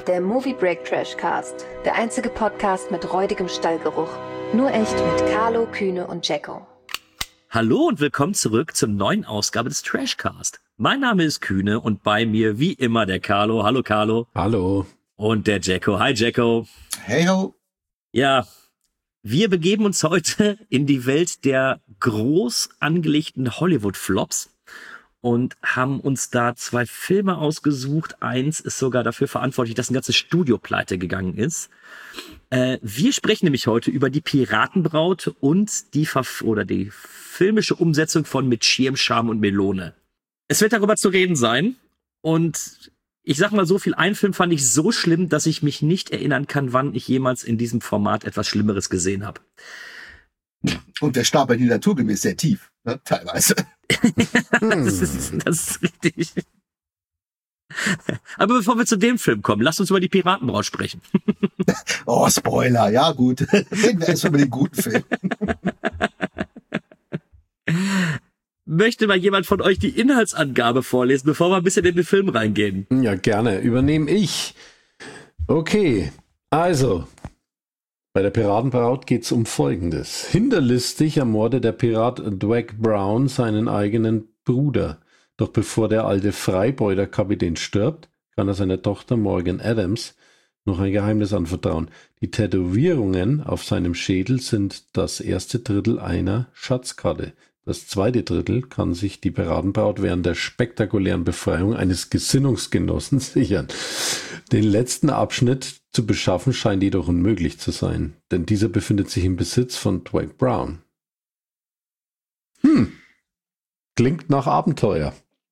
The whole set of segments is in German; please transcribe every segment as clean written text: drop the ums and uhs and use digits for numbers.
Der Movie Break Trashcast. Der einzige Podcast mit räudigem Stallgeruch. Nur echt mit Carlo, Kühne und Jacko. Hallo und willkommen zurück zur neuen Ausgabe des Trashcast. Mein Name ist Kühne und bei mir wie immer der Carlo. Hallo Carlo. Hallo. Und der Jacko. Hi Jacko. Hey ho. Ja, wir begeben uns heute in die Welt der groß angelegten Hollywood-Flops und haben uns da 2 Filme ausgesucht. Eins ist sogar dafür verantwortlich, dass ein ganzes Studio pleite gegangen ist. Wir sprechen nämlich heute über die Piratenbraut und die filmische Umsetzung von Mit Schirm, Charme und Melone. Es wird darüber zu reden sein und ich sag mal so viel, einen Film fand ich so schlimm, dass ich mich nicht erinnern kann, wann ich jemals in diesem Format etwas Schlimmeres gesehen habe. Und der Stapel die naturgemäß sehr tief, ne? Teilweise. Das ist richtig. Aber bevor wir zu dem Film kommen, lasst uns über die Piratenbraut sprechen. Oh, Spoiler, ja gut. Reden wir erst über den guten Film. Möchte mal jemand von euch die Inhaltsangabe vorlesen, bevor wir ein bisschen in den Film reingehen? Ja, gerne. Übernehme ich. Okay, also, bei der Piratenbraut geht's um Folgendes. Hinterlistig ermordet der Pirat Dwag Brown seinen eigenen Bruder. Doch bevor der alte Freibeuterkapitän stirbt, kann er seiner Tochter Morgan Adams noch ein Geheimnis anvertrauen. Die Tätowierungen auf seinem Schädel sind das erste Drittel einer Schatzkarte. Das zweite Drittel kann sich die Piratenbraut während der spektakulären Befreiung eines Gesinnungsgenossen sichern. Den letzten Abschnitt zu beschaffen scheint jedoch unmöglich zu sein, denn dieser befindet sich im Besitz von Dwag Brown. Klingt nach Abenteuer.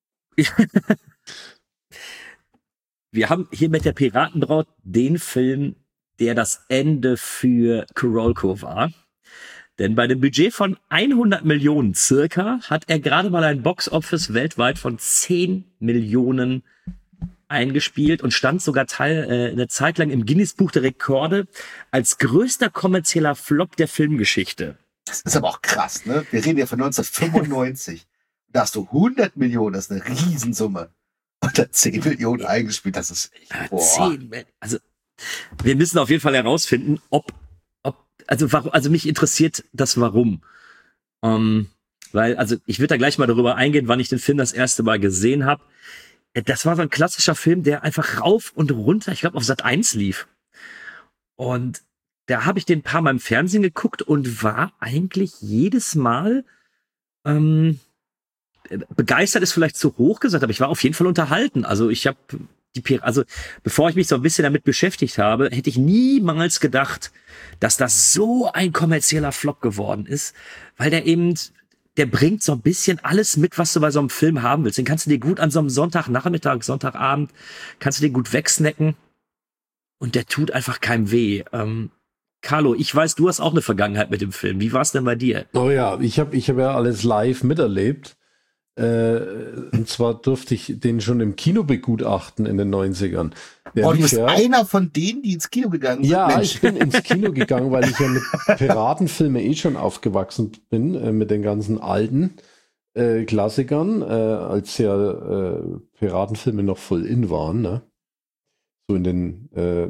Wir haben hier mit der Piratenbraut den Film, der das Ende für Carolco war. Denn bei dem Budget von 100 Millionen circa hat er gerade mal ein Box-Office weltweit von 10 Millionen eingespielt und stand sogar eine Zeit lang im Guinness-Buch der Rekorde als größter kommerzieller Flop der Filmgeschichte. Das ist aber auch krass, ne? Wir reden ja von 1995. Da hast du 100 Millionen, das ist eine Riesensumme. Und da 10 Millionen eingespielt, das ist echt, boah. 10, also wir müssen auf jeden Fall herausfinden, also mich interessiert das Warum. Weil, also ich würde da gleich mal darüber eingehen, wann ich den Film das erste Mal gesehen habe. Das war so ein klassischer Film, der einfach rauf und runter, ich glaube auf Sat.1 lief. Und da habe ich den ein paar Mal im Fernsehen geguckt und war eigentlich jedes Mal begeistert ist vielleicht zu hoch gesagt, aber ich war auf jeden Fall unterhalten. Also ich habe bevor ich mich so ein bisschen damit beschäftigt habe, hätte ich niemals gedacht, dass das so ein kommerzieller Flop geworden ist, weil der bringt so ein bisschen alles mit, was du bei so einem Film haben willst. Den kannst du dir gut an so einem Sonntagnachmittag, Sonntagabend, kannst du dir gut wegsnacken und der tut einfach keinem weh. Carlo, ich weiß, du hast auch eine Vergangenheit mit dem Film. Wie war es denn bei dir? Oh ja, ich hab ja alles live miterlebt. Und zwar durfte ich den schon im Kino begutachten in den 90ern. Du bist einer von denen, die ins Kino gegangen sind? Ja, Mensch. ich bin ins Kino gegangen, weil ich ja mit Piratenfilmen schon aufgewachsen bin, mit den ganzen alten Klassikern, als ja Piratenfilme noch voll in waren, ne? So in den,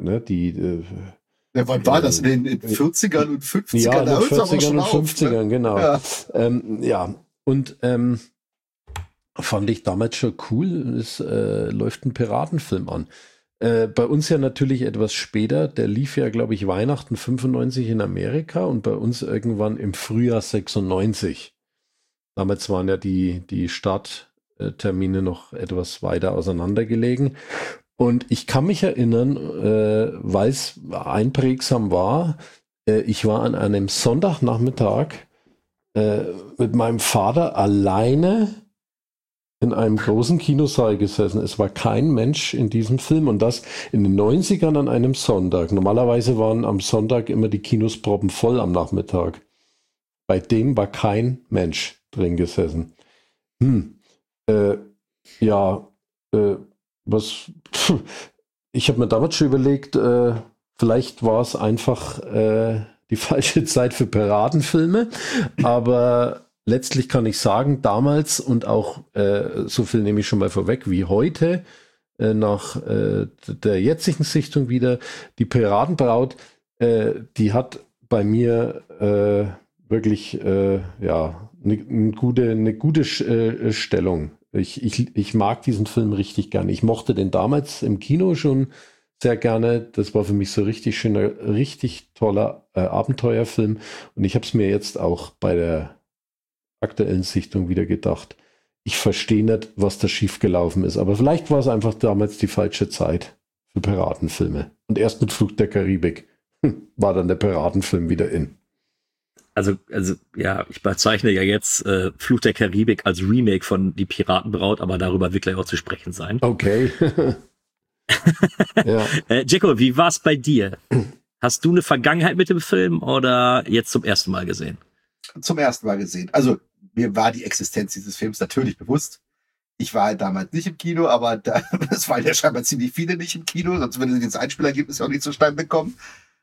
Ja, wann war das? In den 40ern und 50ern? Ja, in den Da hört's aber 40ern schon und auf, 50ern, ne? genau. Ja. Und fand ich damals schon cool, es läuft ein Piratenfilm an. Bei uns ja natürlich etwas später, der lief ja, glaube ich, Weihnachten 95 in Amerika und bei uns irgendwann im Frühjahr 96. Damals waren ja die Starttermine noch etwas weiter auseinandergelegen. Und ich kann mich erinnern, weil es einprägsam war, ich war an einem Sonntagnachmittag mit meinem Vater alleine in einem großen Kinosaal gesessen. Es war kein Mensch in diesem Film und das in den 90ern an einem Sonntag. Normalerweise waren am Sonntag immer die Kinos proppenvoll am Nachmittag. Bei dem war kein Mensch drin gesessen. Ich habe mir damals schon überlegt, vielleicht war es einfach die falsche Zeit für Piratenfilme, aber letztlich kann ich sagen, damals und auch so viel nehme ich schon mal vorweg wie heute, nach der jetzigen Sichtung wieder. Die Piratenbraut, die hat bei mir wirklich eine gute Stellung. Ich mag diesen Film richtig gerne. Ich mochte den damals im Kino schon sehr gerne. Das war für mich so richtig schöner, richtig toller Abenteuerfilm. Und ich habe es mir jetzt auch bei der aktuellen Sichtung wieder gedacht. Ich verstehe nicht, was da schiefgelaufen ist. Aber vielleicht war es einfach damals die falsche Zeit für Piratenfilme. Und erst mit Fluch der Karibik war dann der Piratenfilm wieder in. Also ja, ich bezeichne ja jetzt Fluch der Karibik als Remake von Die Piratenbraut, aber darüber wird gleich auch zu sprechen sein. Okay. Ja. Jacko, wie war es bei dir? Hast du eine Vergangenheit mit dem Film oder jetzt zum ersten Mal gesehen? Zum ersten Mal gesehen. Also mir war die Existenz dieses Films natürlich bewusst. Ich war halt damals nicht im Kino, aber es waren ja scheinbar ziemlich viele nicht im Kino, sonst würde das Einspielergebnis ja auch nicht zustande kommen.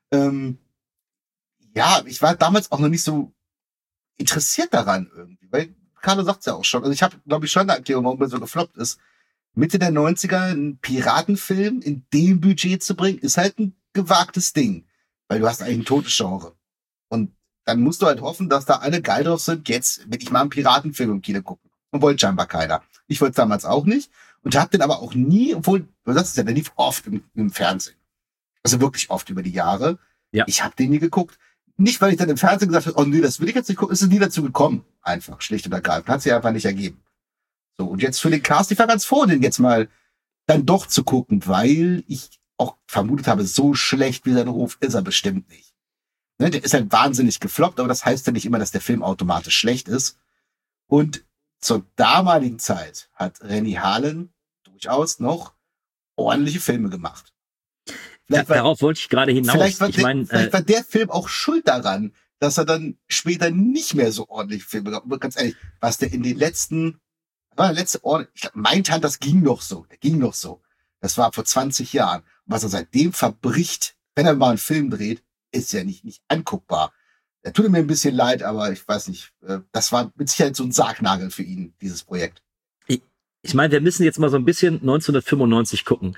Ja, ich war damals auch noch nicht so interessiert daran irgendwie, weil Carlo sagt es ja auch schon. Also ich habe, glaube ich, schon eine Erklärung, warum er so gefloppt ist. Mitte der 90er einen Piratenfilm in dem Budget zu bringen, ist halt ein gewagtes Ding, weil du hast eigentlich ein totes Genre. Und dann musst du halt hoffen, dass da alle geil drauf sind, jetzt will ich mal einen Piratenfilm im Kino gucken. Und wollte scheinbar keiner. Ich wollte es damals auch nicht und hab den aber auch nie, obwohl, du sagst es ja, der lief oft im Fernsehen. Also wirklich oft über die Jahre. Ja. Ich habe den nie geguckt. Nicht, weil ich dann im Fernsehen gesagt habe, oh nee, das will ich jetzt nicht gucken, ist es nie dazu gekommen. Einfach, schlicht und ergreifend. Hat sich einfach nicht ergeben. So, und jetzt für den Cast, ich war ganz froh, den jetzt mal dann doch zu gucken, weil ich auch vermutet habe, so schlecht wie sein Ruf ist er bestimmt nicht. Ne, der ist halt wahnsinnig gefloppt, aber das heißt ja nicht immer, dass der Film automatisch schlecht ist. Und zur damaligen Zeit hat Rennie Harlin durchaus noch ordentliche Filme gemacht. Darauf wollte ich gerade hinaus. Vielleicht war der Film auch schuld daran, dass er dann später nicht mehr so ordentliche Filme gab. Ganz ehrlich, was der in den letzten, ich glaube, Mindhunter, das ging noch so. Der ging noch so. Das war vor 20 Jahren. Und was er seitdem verbricht, wenn er mal einen Film dreht, ist ja nicht anguckbar. Er tut mir ein bisschen leid, aber ich weiß nicht, das war mit Sicherheit so ein Sargnagel für ihn, dieses Projekt. Ich meine, wir müssen jetzt mal so ein bisschen 1995 gucken.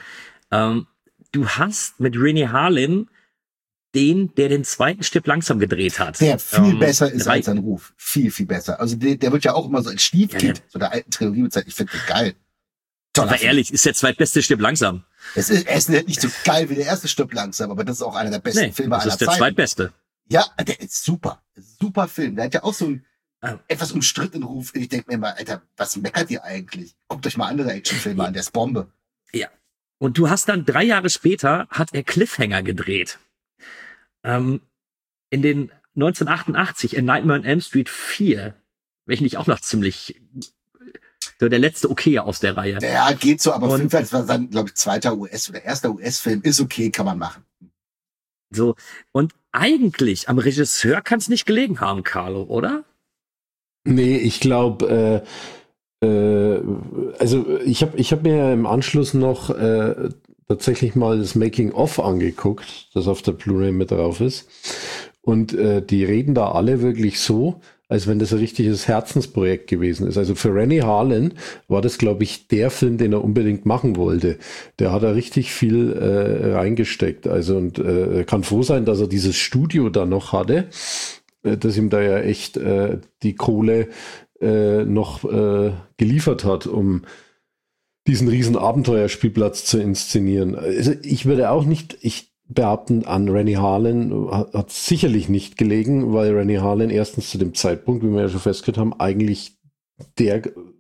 Du hast mit Rennie Harlin der den zweiten Stipp langsam gedreht hat. Der viel besser ist als sein Ruf. Viel, viel besser. Also der wird ja auch immer so als Stiefkind, so der alten Trilogie bezeichnet. Ich finde den geil. Aber ehrlich, ist der zweitbeste Stipp langsam. Er ist nicht so geil wie der erste Stipp langsam, aber das ist auch einer der besten Filme aller Zeiten. Das ist der zweitbeste. Ja, der ist super. Super Film. Der hat ja auch so einen etwas umstrittenen Ruf. Ich denke mir immer, Alter, was meckert ihr eigentlich? Guckt euch mal andere Actionfilme an, der ist Bombe. Ja. Und du hast dann 3 Jahre später, hat er Cliffhanger gedreht. In den 1988 in Nightmare on Elm Street 4, welchen ich auch noch ziemlich, so der letzte okay aus der Reihe. Ja, geht so, aber Film, das war dann, glaube ich, zweiter oder erster US-Film, ist okay, kann man machen. So, und eigentlich am Regisseur kann es nicht gelegen haben, Carlo, oder? Nee, ich glaube, also ich hab mir im Anschluss noch tatsächlich mal das Making-of angeguckt, das auf der Blu-ray mit drauf ist. Und die reden da alle wirklich so, als wenn das ein richtiges Herzensprojekt gewesen ist. Also für Rennie Harlin war das, glaube ich, der Film, den er unbedingt machen wollte. Der hat da richtig viel reingesteckt. Also und kann froh sein, dass er dieses Studio da noch hatte, dass ihm da ja echt die Kohle noch geliefert hat, um diesen riesen Abenteuerspielplatz zu inszenieren. Also ich würde auch nicht behaupten, an Rennie Harlin hat sicherlich nicht gelegen, weil Rennie Harlin erstens zu dem Zeitpunkt, wie wir ja schon festgestellt haben, eigentlich der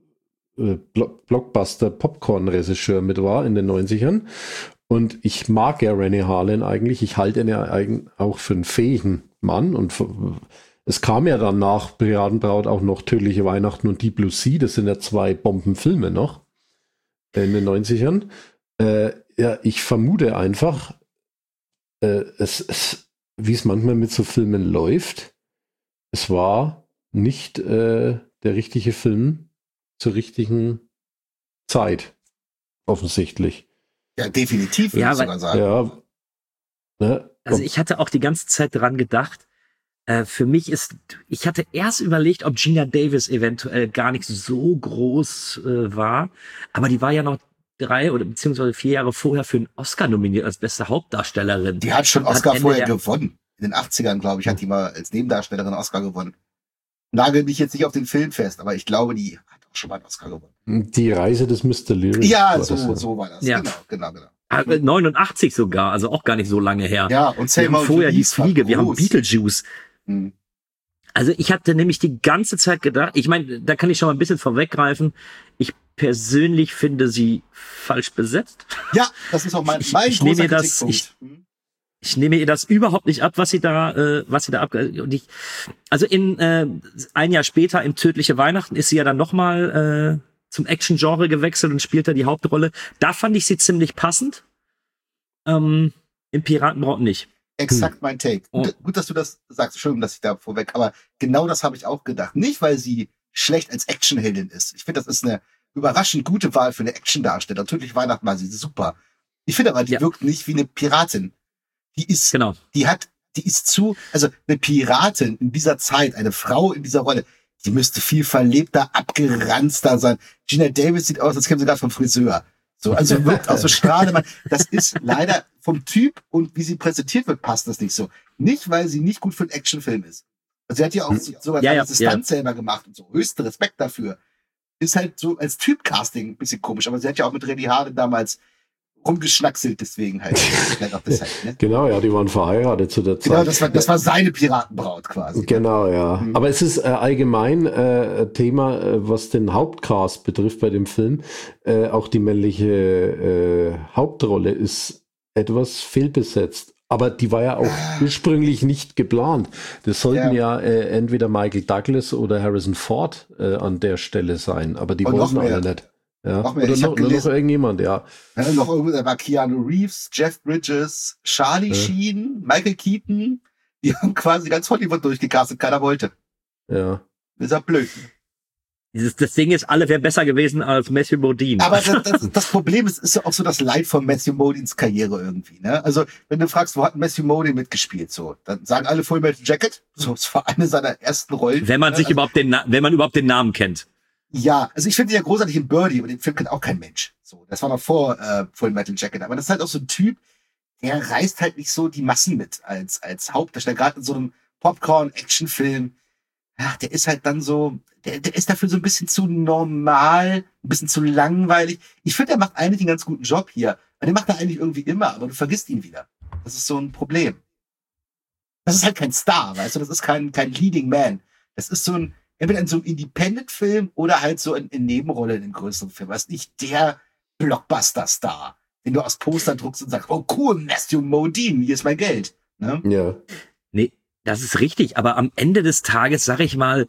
Blockbuster-Popcorn-Regisseur mit war in den 90ern. Und ich mag ja Rennie Harlin eigentlich. Ich halte ihn ja auch für einen fähigen Mann. Und es kam ja dann nach Piratenbraut auch noch Tödliche Weihnachten und Deep Blue Sea. Das sind ja 2 Bombenfilme noch in den 90ern. Ja, ich vermute einfach, wie es manchmal mit so Filmen läuft, es war nicht der richtige Film zur richtigen Zeit, offensichtlich. Ja, definitiv, würde ich sogar sagen. Ja, ne? Also ich hatte auch die ganze Zeit dran gedacht, für mich ich hatte erst überlegt, ob Gina Davis eventuell gar nicht so groß war, aber die war ja noch 3 oder beziehungsweise 4 Jahre vorher für einen Oscar nominiert als beste Hauptdarstellerin. Die hat schon Oscar vorher gewonnen. In den 80ern, glaube ich, hat die mal als Nebendarstellerin Oscar gewonnen. Nagel mich jetzt nicht auf den Film fest, aber ich glaube, die hat auch schon mal einen Oscar gewonnen. Die Reise des Mr. Lyric. Ja, so war das. Ja. Genau. 89 sogar, also auch gar nicht so lange her. Ja, und wir Selma haben vorher die Louise war Fliege, wir haben groß. Beetlejuice. Hm. Also ich hatte nämlich die ganze Zeit gedacht, ich meine, da kann ich schon mal ein bisschen vorweggreifen, ich persönlich finde sie falsch besetzt. Ja, das ist auch mein Ich großer nehme das- Kritikpunkt. Ich nehme ihr das überhaupt nicht ab, was sie da und ich, also ein Jahr später im Tödliche Weihnachten ist sie ja dann nochmal zum Action-Genre gewechselt und spielt da die Hauptrolle. Da fand ich sie ziemlich passend. Im Piratenbraut nicht. Exakt mein Take. Oh. Gut, dass du das sagst. Entschuldigung, dass ich da vorweg, aber genau das habe ich auch gedacht. Nicht, weil sie schlecht als Actionheldin ist. Ich finde, das ist eine überraschend gute Wahl für eine Actiondarsteller. Tödliche Weihnachten war sie super. Ich finde aber, die wirkt nicht wie eine Piratin. Die ist, Genau. die ist also eine Piratin in dieser Zeit, eine Frau in dieser Rolle, die müsste viel verlebter, abgeranzter sein. Gina Davis sieht aus, als käme sie gerade vom Friseur. So, also wirkt auch so Strahlemann. Das ist leider vom Typ und wie sie präsentiert wird, passt das nicht so. Nicht, weil sie nicht gut für einen Actionfilm ist. Also sie hat ja auch sogar Distanz selber gemacht und so. Höchsten Respekt dafür. Ist halt so als Typcasting ein bisschen komisch, aber sie hat ja auch mit Renny Harden damals rumgeschnackselt, deswegen halt. Vielleicht auch deshalb, ne? Genau, ja, die waren verheiratet zu der Zeit. Genau, das war seine Piratenbraut quasi. Genau, ja. Aber es ist allgemein Thema, was den Hauptcast betrifft bei dem Film. Auch die männliche Hauptrolle ist etwas fehlbesetzt. Aber die war ja auch ursprünglich nicht geplant. Das sollten ja entweder Michael Douglas oder Harrison Ford an der Stelle sein. Aber die Und wollten noch mehr. alle nicht. Ja. Noch mehr. Oder Ich hab noch gelesen- irgendjemand, ja. Ja, noch irgendwo, da war Keanu Reeves, Jeff Bridges, Charlie Sheen, Michael Keaton. Die haben quasi ganz Hollywood durchgecastet, keiner wollte. Ja. Das ist ja blöd. Das Ding ist, alle wären besser gewesen als Matthew Modine. Aber das Problem ist ja auch so das Leid von Matthew Modines Karriere irgendwie, ne? Also, wenn du fragst, wo hat Matthew Modine mitgespielt, so, dann sagen alle Full Metal Jacket. So, es war eine seiner ersten Rollen. wenn man sich Also, wenn man überhaupt den Namen kennt. ja, also ich finde ihn ja großartig in Birdie, aber den Film kennt auch kein Mensch. So, das war noch vor Full Metal Jacket. Aber das ist halt auch so ein Typ, der reißt halt nicht so die Massen mit als Hauptdarsteller. Gerade in so einem Popcorn-Action-Film. Ja, der ist halt dann so, der ist dafür so ein bisschen zu normal, ein bisschen zu langweilig. Ich finde, der macht eigentlich einen ganz guten Job hier. Aber den macht er eigentlich irgendwie immer, aber du vergisst ihn wieder. Das ist so ein Problem. Das ist halt kein Star, weißt du? Das ist kein Leading Man. Das ist so ein, entweder in so einem Independent-Film oder halt so in Nebenrolle in einem größeren Film. Das ist nicht der Blockbuster-Star, den du aus Poster druckst und sagst, oh cool, Matthew Modine, hier ist mein Geld. Ne? Ja. Nee, das ist richtig, aber am Ende des Tages, sag ich mal,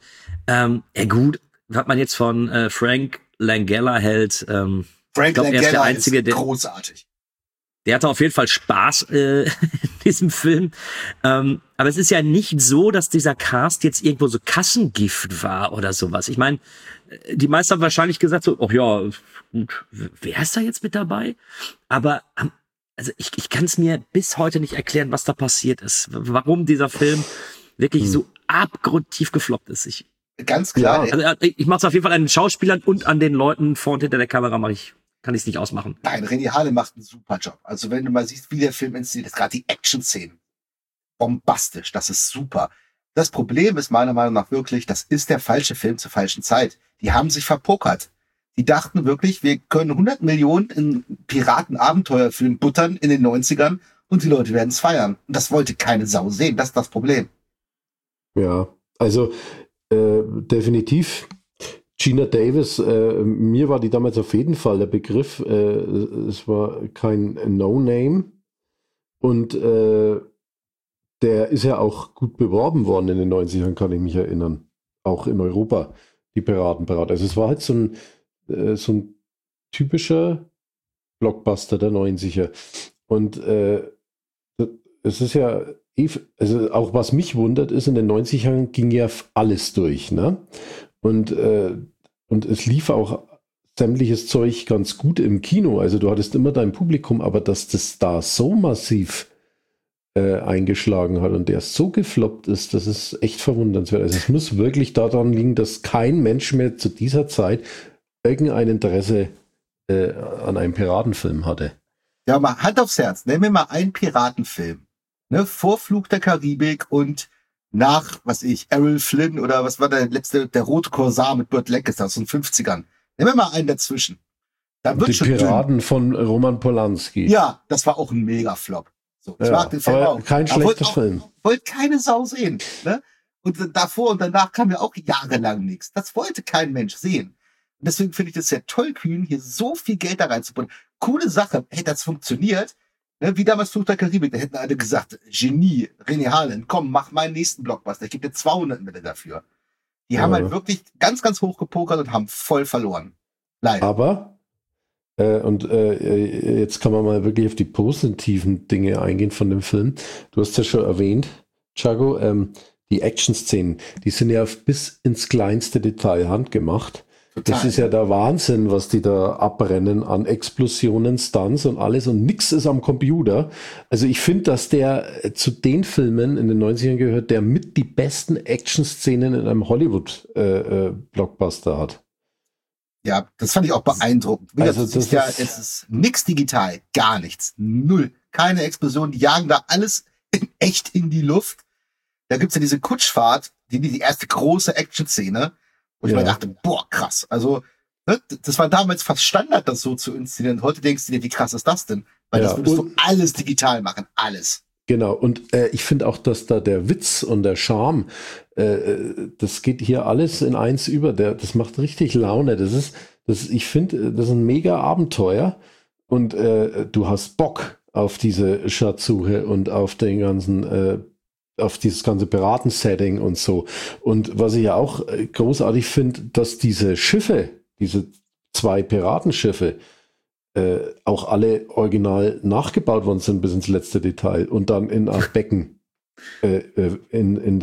gut, was man jetzt von Frank Langella hält, Frank ich glaub, er ist der Langella Einzige, ist der großartig. Der hatte auf jeden Fall Spaß in diesem Film. Aber es ist ja nicht so, dass dieser Cast jetzt irgendwo so Kassengift war oder sowas. Ich meine, die meisten haben wahrscheinlich gesagt so, ach ja, gut, wer ist da jetzt mit dabei? Aber also ich kann es mir bis heute nicht erklären, was da passiert ist. Warum dieser Film wirklich so abgrundtief gefloppt ist. Ganz klar. Ja. Ich mache es auf jeden Fall an den Schauspielern und an den Leuten vor und hinter der Kamera kann ich es nicht ausmachen. Nein, Renny Harlin macht einen super Job. Also wenn du mal siehst, wie der Film inszeniert ist, gerade die Action-Szenen, bombastisch, das ist super. Das Problem ist meiner Meinung nach wirklich, das ist der falsche Film zur falschen Zeit. Die haben sich verpokert. Die dachten wirklich, wir können 100 Millionen in Piraten-Abenteuerfilm buttern in den 90ern und die Leute werden es feiern. Und das wollte keine Sau sehen, das ist das Problem. Ja, also definitiv. Gina Davis, mir war die damals auf jeden Fall der Begriff, es war kein No-Name und der ist ja auch gut beworben worden in den 90ern, kann ich mich erinnern. Auch in Europa, die Piratenbraut. Also es war halt so ein typischer Blockbuster der 90er. Und es ist ja, also auch was mich wundert ist, in den 90ern ging ja alles durch, ne? Und es lief auch sämtliches Zeug ganz gut im Kino. Also du hattest immer dein Publikum, aber dass das da so massiv eingeschlagen hat und der so gefloppt ist, das ist echt verwundernswert. Also es muss wirklich daran liegen, dass kein Mensch mehr zu dieser Zeit irgendein Interesse an einem Piratenfilm hatte. Ja, mal Hand aufs Herz. Nenn mir mal einen Piratenfilm. Ne? Vor Fluch der Karibik und nach, Errol Flynn oder was war der letzte, der rote Korsar mit Burt Lancaster aus den 50ern. Nenn mir mal einen dazwischen. Da wird Die schon Piraten von Roman Polanski. Ja, das war auch ein Mega-Flop. So, ich mag den Film aber auch. kein schlechter Film. Wollte keine Sau sehen. Ne? Und davor und danach kam ja auch jahrelang nichts. Das wollte kein Mensch sehen. Und deswegen finde ich das sehr tollkühn, hier so viel Geld da reinzubringen. Coole Sache, hätte das funktioniert. Ne? Wie damals Fluch der Karibik, da hätten alle gesagt, Genie, René Harlan, komm, mach meinen nächsten Blockbuster. Ich gebe dir 200 Mille dafür. Die haben halt wirklich ganz, ganz hoch gepokert und haben voll verloren. Leider. Aber, jetzt kann man mal wirklich auf die positiven Dinge eingehen von dem Film. Du hast ja schon erwähnt, Chago, die Action-Szenen, die sind ja bis ins kleinste Detail handgemacht. Total. Das ist ja der Wahnsinn, was die da abbrennen an Explosionen, Stunts und alles und nix ist am Computer. Also ich finde, dass der zu den Filmen in den 90ern gehört, der mit die besten Action-Szenen in einem Hollywood-Blockbuster hat. Ja, das fand ich auch beeindruckend. Also es ist nix digital, gar nichts, null. Keine Explosion, die jagen da alles echt in die Luft. Da gibt's ja diese Kutschfahrt, die erste große Action-Szene. Und ich mir dachte, boah, krass. Also, ne, das war damals fast Standard, das so zu inszenieren. Heute denkst du dir, wie krass ist das denn? Weil das würdest du alles digital machen, alles. Genau, und ich finde auch, dass da der Witz und der Charme, das geht hier alles in eins über. Das macht richtig Laune. Ich finde, das ist ein mega Abenteuer und du hast Bock auf diese Schatzsuche und auf den ganzen auf dieses ganze Piraten-Setting und so. Und was ich ja auch großartig finde, dass diese Schiffe, diese 2 Piratenschiffe, auch alle original nachgebaut worden sind bis ins letzte Detail und dann in Art Becken in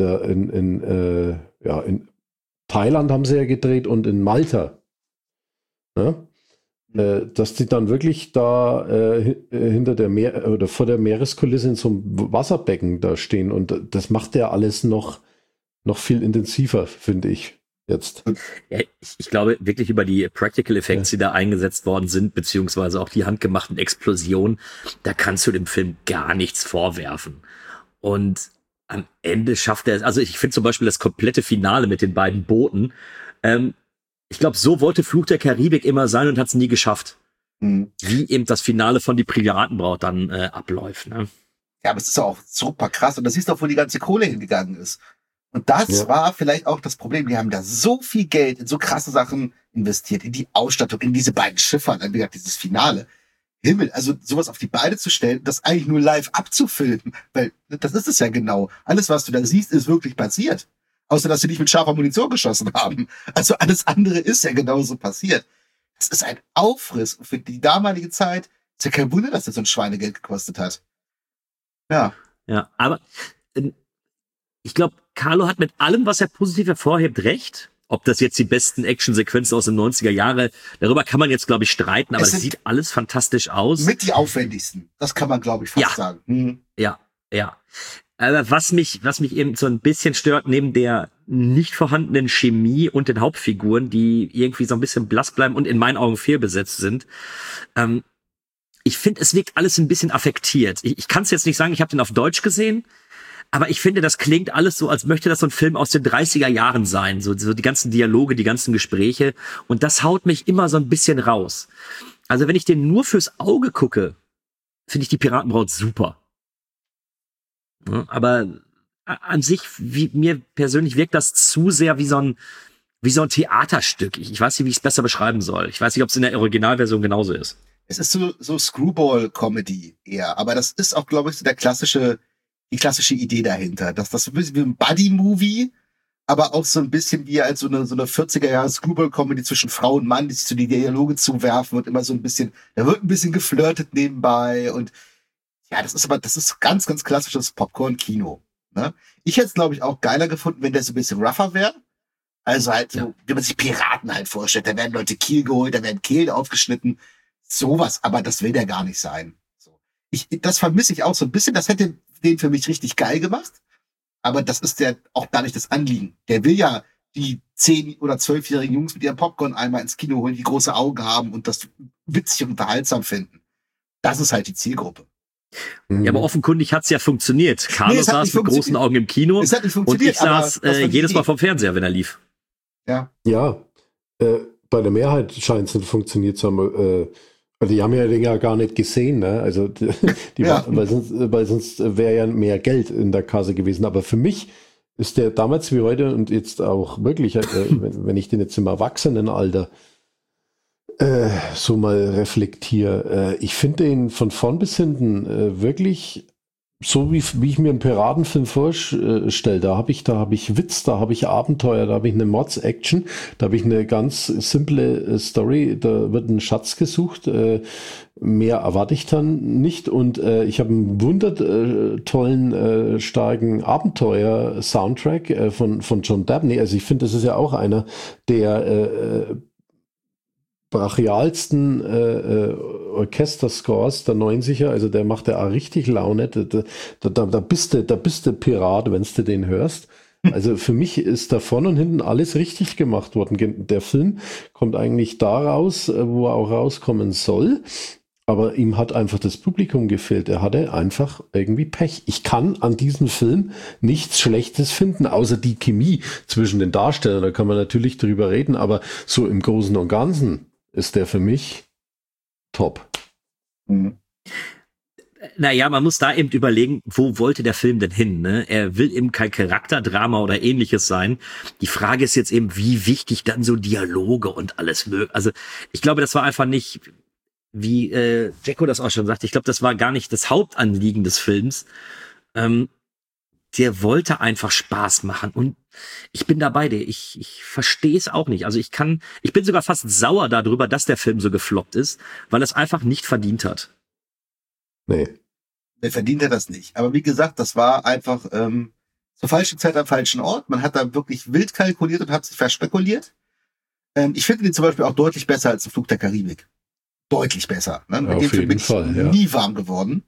Thailand haben sie ja gedreht und in Malta. Ja? Dass die dann wirklich da hinter der oder vor der Meereskulisse in so einem Wasserbecken da stehen und das macht ja alles noch viel intensiver, finde ich jetzt. Ja, ich glaube wirklich über die Practical Effects, die da eingesetzt worden sind, beziehungsweise auch die handgemachten Explosionen, da kannst du dem Film gar nichts vorwerfen. Und am Ende schafft er es, also ich finde zum Beispiel das komplette Finale mit den beiden Booten, ich glaube, so wollte Fluch der Karibik immer sein und hat es nie geschafft. Wie eben das Finale von Die Piratenbraut dann abläuft. Ne? Ja, aber es ist auch super krass. Und das siehst du auch, wo die ganze Kohle hingegangen ist. Und das war vielleicht auch das Problem. Die haben da so viel Geld in so krasse Sachen investiert, in die Ausstattung, in diese beiden Schiffe, wie gesagt, dieses Finale. Himmel, also sowas auf die Beine zu stellen, das eigentlich nur live abzufilmen, weil das ist es ja genau. Alles, was du da siehst, ist wirklich passiert. Außer, dass sie nicht mit scharfer Munition geschossen haben. Also alles andere ist ja genauso passiert. Das ist ein Aufriss. Und für die damalige Zeit ist ja kein Wunder, dass das so ein Schweinegeld gekostet hat. Ja. Ja, aber ich glaube, Carlo hat mit allem, was er positiv hervorhebt, recht. Ob das jetzt die besten Actionsequenzen aus den 90er Jahren, darüber kann man jetzt, glaube ich, streiten, aber es sieht alles fantastisch aus. Mit die aufwendigsten. Das kann man, glaube ich, fast sagen. Ja. Aber was mich eben so ein bisschen stört, neben der nicht vorhandenen Chemie und den Hauptfiguren, die irgendwie so ein bisschen blass bleiben und in meinen Augen fehlbesetzt sind, ich finde, es wirkt alles ein bisschen affektiert. Ich kann es jetzt nicht sagen, ich habe den auf Deutsch gesehen, aber ich finde, das klingt alles so, als möchte das so ein Film aus den 30er Jahren sein. So die ganzen Dialoge, die ganzen Gespräche. Und das haut mich immer so ein bisschen raus. Also wenn ich den nur fürs Auge gucke, finde ich die Piratenbraut super. Ja, aber an sich, mir persönlich wirkt das zu sehr wie so ein Theaterstück. Ich weiß nicht, wie ich es besser beschreiben soll. Ich weiß nicht, ob es in der Originalversion genauso ist. Es ist so Screwball-Comedy eher. Aber das ist auch, glaube ich, so die klassische Idee dahinter. Dass das so ein bisschen wie ein Buddy-Movie, aber auch so ein bisschen wie als so eine 40er-Jahre-Screwball-Comedy zwischen Frau und Mann, die sich so die Dialoge zuwerfen und immer so ein bisschen, da wird ein bisschen geflirtet nebenbei und ja, das ist ganz, ganz klassisches Popcorn-Kino. Ne? Ich hätte es, glaube ich, auch geiler gefunden, wenn der so ein bisschen rougher wäre. Also halt so, wie man sich Piraten halt vorstellt. Da werden Leute Kiel geholt, da werden Kehlen aufgeschnitten. Sowas, aber das will der gar nicht sein. So. Das vermisse ich auch so ein bisschen. Das hätte den für mich richtig geil gemacht. Aber das ist ja auch gar nicht das Anliegen. Der will ja die 10- oder 12-jährigen Jungs mit ihrem Popcorn einmal ins Kino holen, die große Augen haben und das witzig und unterhaltsam finden. Das ist halt die Zielgruppe. Ja, aber offenkundig hat's ja funktioniert. Carlos saß mit großen Augen im Kino es hat nicht und funktioniert, ich saß jedes Mal vom Fernseher, wenn er lief. Ja. Ja, bei der Mehrheit scheint es nicht funktioniert zu haben. Also die haben ja den ja gar nicht gesehen, ne? Also weil sonst wäre ja mehr Geld in der Kasse gewesen. Aber für mich ist der damals wie heute und jetzt auch wirklich, wenn ich den jetzt im Erwachsenenalter so mal reflektiere, ich finde den von vorn bis hinten wirklich so, wie ich mir einen Piratenfilm vorstelle. Da habe ich Witz, da habe ich Abenteuer, da habe ich eine Mords-Action, da habe ich eine ganz simple Story, da wird ein Schatz gesucht, mehr erwarte ich dann nicht und ich habe einen wundertollen, starken Abenteuer-Soundtrack von John Dabney. Also ich finde, das ist ja auch einer der brachialsten Orchester-Scores der 90er, also der macht ja auch richtig Laune, da bist du Pirat, wenn du den hörst. Also für mich ist da vorne und hinten alles richtig gemacht worden. Der Film kommt eigentlich da raus, wo er auch rauskommen soll, aber ihm hat einfach das Publikum gefehlt. Er hatte einfach irgendwie Pech. Ich kann an diesem Film nichts Schlechtes finden, außer die Chemie zwischen den Darstellern. Da kann man natürlich drüber reden, aber so im Großen und Ganzen ist der für mich top. Mhm. Naja, man muss da eben überlegen, wo wollte der Film denn hin? Ne? Er will eben kein Charakterdrama oder ähnliches sein. Die Frage ist jetzt eben, wie wichtig dann so Dialoge und alles möglich. Also ich glaube, das war einfach nicht, wie Jacko das auch schon sagt, ich glaube, das war gar nicht das Hauptanliegen des Films. Der wollte einfach Spaß machen und ich bin dabei, ich verstehe es auch nicht. Also ich bin sogar fast sauer darüber, dass der Film so gefloppt ist, weil es einfach nicht verdient hat. Nee. Der verdient das nicht. Aber wie gesagt, das war einfach zur falschen Zeit am falschen Ort. Man hat da wirklich wild kalkuliert und hat sich verspekuliert. Ich finde den zum Beispiel auch deutlich besser als der Flug der Karibik. Deutlich besser. Ne? Mit dem Film bin ich nie warm geworden.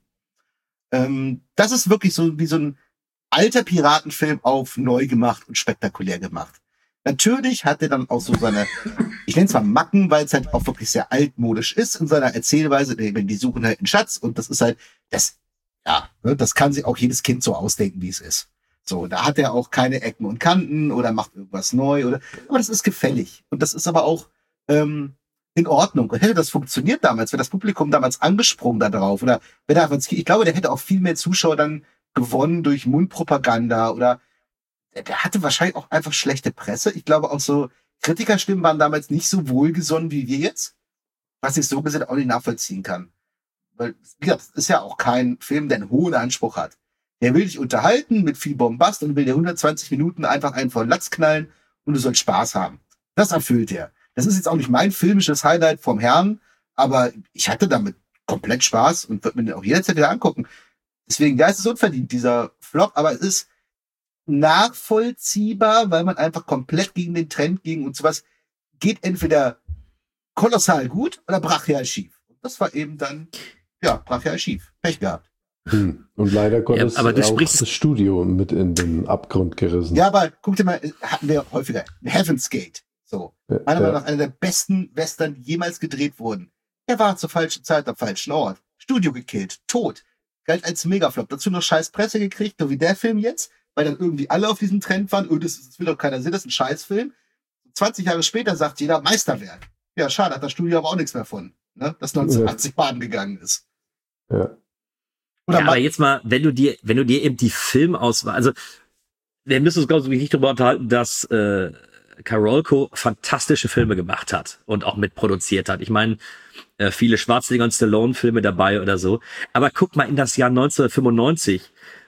Das ist wirklich so wie so ein alter Piratenfilm auf neu gemacht und spektakulär gemacht. Natürlich hat er dann auch so seine, ich nenne es mal Macken, weil es halt auch wirklich sehr altmodisch ist in seiner Erzählweise. Die suchen halt einen Schatz und das ist halt, das kann sich auch jedes Kind so ausdenken, wie es ist. So, da hat er auch keine Ecken und Kanten oder macht irgendwas neu aber das ist gefällig. Und das ist aber auch in Ordnung. Und hätte das funktioniert damals, wäre das Publikum damals angesprungen da drauf oder ich glaube, der hätte auch viel mehr Zuschauer dann gewonnen durch Mundpropaganda oder der hatte wahrscheinlich auch einfach schlechte Presse. Ich glaube auch so, Kritikerstimmen waren damals nicht so wohlgesonnen wie wir jetzt, was ich so gesehen auch nicht nachvollziehen kann. Weil, wie gesagt, das ist ja auch kein Film, der einen hohen Anspruch hat. Der will dich unterhalten mit viel Bombast und will dir 120 Minuten einfach einen vor den Latz knallen und du sollst Spaß haben. Das erfüllt er. Das ist jetzt auch nicht mein filmisches Highlight vom Herrn, aber ich hatte damit komplett Spaß und würde mir den auch jederzeit wieder angucken. Deswegen, da ist es unverdient, dieser Flop, aber es ist nachvollziehbar, weil man einfach komplett gegen den Trend ging und sowas geht entweder kolossal gut oder brachial schief. Und das war eben dann, brachial schief. Pech gehabt. Und leider Gottes aber auch das Studio mit in den Abgrund gerissen. Ja, aber guck dir mal, hatten wir häufiger. Heaven's Gate. So. Meiner Meinung nach einer der besten Western, die jemals gedreht wurden. Er war zur falschen Zeit am falschen Ort. Studio gekillt. Tot. Galt als Megaflop. Dazu noch scheiß Presse gekriegt, so wie der Film jetzt, weil dann irgendwie alle auf diesem Trend waren, das will doch keiner sehen, das ist ein Scheißfilm. 20 Jahre später sagt jeder Meisterwerk. Ja, schade, hat das Studio aber auch nichts mehr von, ne? Das 1980 baden gegangen ist. Ja. Oder aber jetzt mal, wenn du dir eben die Filmauswahl, also wir müssen uns, glaube ich, nicht darüber unterhalten, dass Carolco fantastische Filme gemacht hat und auch mitproduziert hat. Ich meine, viele Schwarzenegger und Stallone-Filme dabei oder so. Aber guck mal in das Jahr 1995.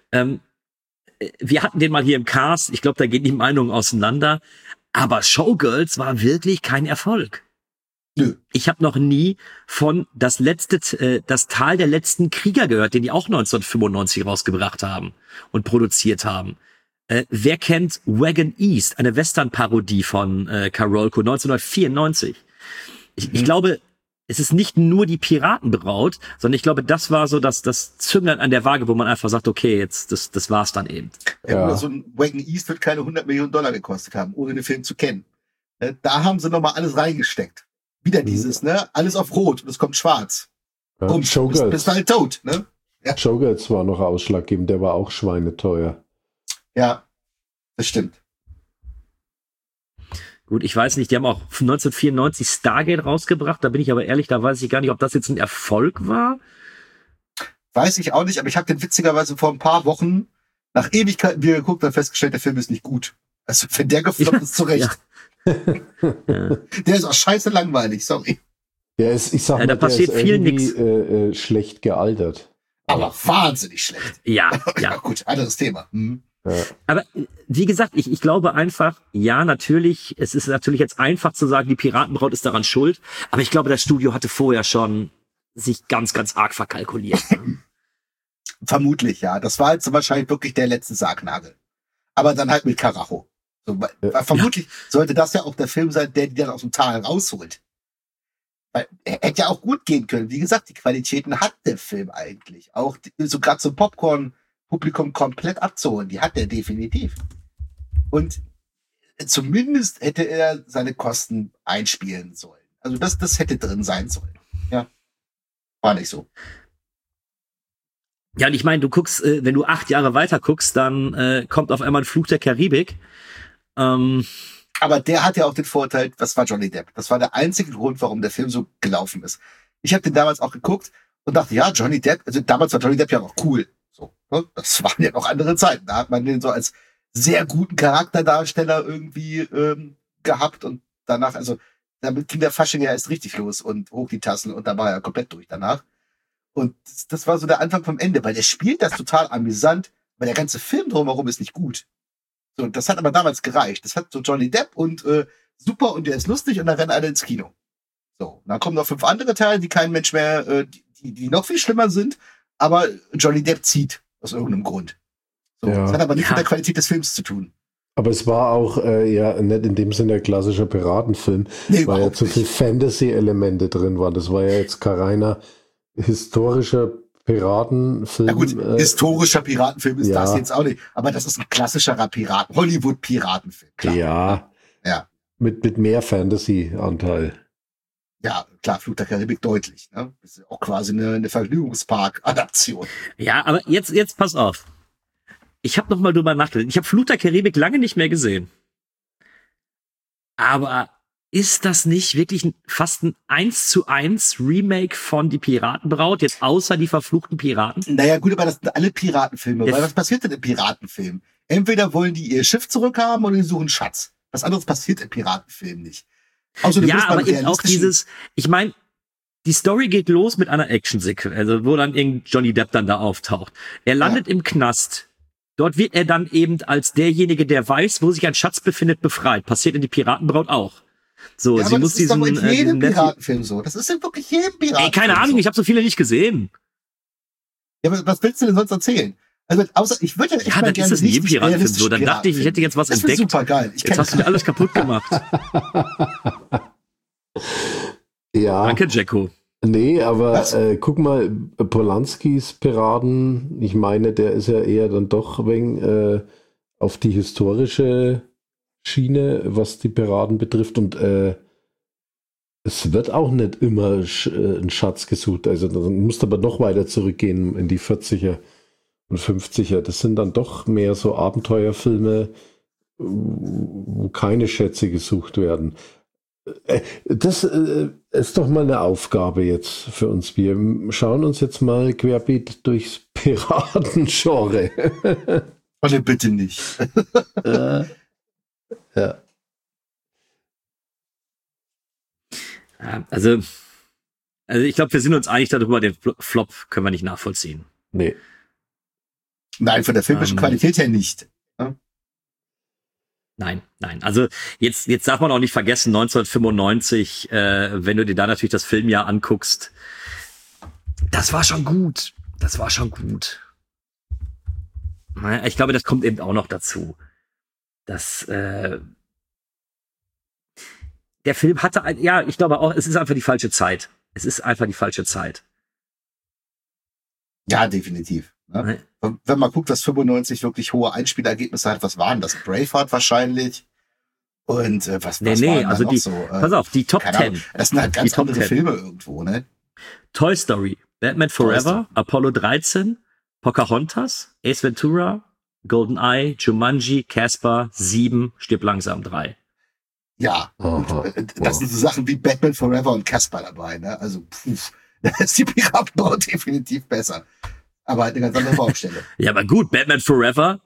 Wir hatten den mal hier im Cast. Ich glaube, da gehen die Meinungen auseinander. Aber Showgirls war wirklich kein Erfolg. Nö. Ich habe noch nie von das Tal der letzten Krieger gehört, den die auch 1995 rausgebracht haben und produziert haben. Wer kennt Wagon East, eine Western-Parodie von Carolco 1994? Ich glaube, es ist nicht nur die Piratenbraut, sondern ich glaube, das war so das Zünglein an der Waage, wo man einfach sagt, okay, jetzt das war's dann eben. Ja. So ein Wagon East wird keine $100 Millionen gekostet haben, ohne den Film zu kennen. Da haben sie nochmal alles reingesteckt. Wieder dieses, ne? Alles auf Rot und es kommt schwarz. Ja, Und bist halt tot, ne? Ja. Showgirls war noch ausschlaggebend, der war auch schweineteuer. Ja, das stimmt. Gut, ich weiß nicht, die haben auch 1994 Stargate rausgebracht, da bin ich aber ehrlich, da weiß ich gar nicht, ob das jetzt ein Erfolg war. Weiß ich auch nicht, aber ich habe den witzigerweise vor ein paar Wochen nach Ewigkeiten wieder geguckt und festgestellt, der Film ist nicht gut. Also wenn der gefloppt ist, zurecht. Ja. Der ist auch scheiße langweilig, sorry. Ich sag mal, da passiert der ist viel nix. Schlecht gealtert. Aber wahnsinnig schlecht. Ja. Gut, anderes Thema. Ja. Aber wie gesagt, ich glaube einfach, ja, natürlich, es ist natürlich jetzt einfach zu sagen, die Piratenbraut ist daran schuld, aber ich glaube, das Studio hatte vorher schon sich ganz, ganz arg verkalkuliert. Vermutlich, ja. Das war jetzt wahrscheinlich wirklich der letzte Sargnagel. Aber dann halt mit Karacho. So, vermutlich sollte das ja auch der Film sein, der die dann aus dem Tal rausholt. Weil er hätte ja auch gut gehen können. Wie gesagt, die Qualitäten hat der Film eigentlich. Auch so gerade zum Popcorn-Publikum komplett abzuholen. Die hat er definitiv. Und zumindest hätte er seine Kosten einspielen sollen. Also das hätte drin sein sollen. Ja. War nicht so. Ja, und ich meine, du guckst, wenn du 8 Jahre weiter guckst, dann kommt auf einmal ein Fluch der Karibik. Aber der hat ja auch den Vorteil, das war Johnny Depp. Das war der einzige Grund, warum der Film so gelaufen ist. Ich habe den damals auch geguckt und dachte, ja, Johnny Depp, also damals war Johnny Depp ja noch cool. So, ne? Das waren ja noch andere Zeiten. Da hat man den so als sehr guten Charakterdarsteller irgendwie gehabt und danach, also damit ging der Fasching ja erst richtig los und hoch die Tassen und da war er komplett durch danach. Und das war so der Anfang vom Ende, weil der spielt das total amüsant, weil der ganze Film drumherum ist nicht gut. So, das hat aber damals gereicht. Das hat so Johnny Depp und super und der ist lustig und dann rennen alle ins Kino. So, und dann kommen noch 5 andere Teile, die kein Mensch mehr, die noch viel schlimmer sind, aber Johnny Depp zieht aus irgendeinem Grund. So, Ja. das hat aber nichts mit der Qualität des Films zu tun. Aber es war auch nicht in dem Sinne ein klassischer Piratenfilm, Nee, weil ja überhaupt zu viel nicht. Fantasy-Elemente drin waren. Das war ja jetzt kein reiner historischer Piratenfilm. Na gut, historischer Piratenfilm ist ja. das jetzt auch nicht, aber das ist ein klassischerer Hollywood-Piratenfilm. Klar. Ja, Ja. mit mehr Fantasy-Anteil. Ja, klar, Fluch der Karibik deutlich. Ne? Das ist auch quasi eine Vergnügungspark-Adaption. Ja, aber jetzt pass auf. Ich habe noch mal drüber nachgedacht. Ich habe Fluch der Karibik lange nicht mehr gesehen. Aber ist das nicht wirklich fast ein 1:1 Remake von Die Piratenbraut, jetzt außer die verfluchten Piraten? Naja, gut, aber das sind alle Piratenfilme. Ja. Weil was passiert denn in Piratenfilmen? Entweder wollen die ihr Schiff zurückhaben oder die suchen Schatz. Was anderes passiert in Piratenfilmen nicht. Außerdem muss Ja, man aber eben auch realistischen- ich meine, die Story geht los mit einer Action-Sequenz, also wo dann irgendein Johnny Depp dann da auftaucht. Er landet im Knast. Dort wird er dann eben als derjenige, der weiß, wo sich ein Schatz befindet, befreit. Passiert in Die Piratenbraut auch. So, Ja, sie aber muss das ist doch diesen in jedem Nephew- Piratenfilm so. Das ist in wirklich jedem Piratenfilm Ey, keine Ahnung, so. ich habe so viele nicht gesehen. Ja, aber was willst du denn sonst erzählen? Also, außer, ich würde ja echt Ja, mal dann gerne ist das in jedem richtig Piratenfilm so. Dann dachte ich hätte jetzt was das wäre entdeckt. super geil. Jetzt hast du mir alles kaputt gemacht. Ja, Danke, Jacko. nee, aber Was? guck mal, Polanskis Piraten, ich meine, der ist ja eher dann doch wegen auf die historische Schiene, was die Piraten betrifft und es wird auch nicht immer ein Schatz gesucht, also dann musst du aber noch weiter zurückgehen in die 40er und 50er, das sind dann doch mehr so Abenteuerfilme, wo keine Schätze gesucht werden. Das ist doch mal eine Aufgabe jetzt für uns. Wir schauen uns jetzt mal querbeet durchs Piratengenre. Oh, bitte nicht. Ja. Ja, also ich glaube, wir sind uns einig darüber, den Flop können wir nicht nachvollziehen. Nee. Nein, von der filmischen Qualität her nicht. Nein. Also jetzt darf man auch nicht vergessen, 1995, wenn du dir da natürlich das Filmjahr anguckst, das war schon gut. Ich glaube, das kommt eben auch noch dazu, dass der Film hatte, ich glaube auch, es ist einfach die falsche Zeit. Ja, definitiv. Ne? Wenn man guckt, was 95 wirklich hohe Einspielergebnisse hat, was waren das? Braveheart wahrscheinlich. Und was Nee, war also noch die, so? pass auf, die Top keine 10. Ahnung, das sind halt ganz Die Top andere 10. Filme irgendwo, ne? Toy Story, Batman Forever, Apollo 13, Pocahontas, Ace Ventura, GoldenEye, Jumanji, Casper, 7, Stirb langsam 3. Ja, das sind so Sachen wie Batman Forever und Casper dabei, ne? Also, da ist die Piratenbraut definitiv besser. Aber halt eine ganz andere Baustelle. Ja, aber gut, Batman Forever,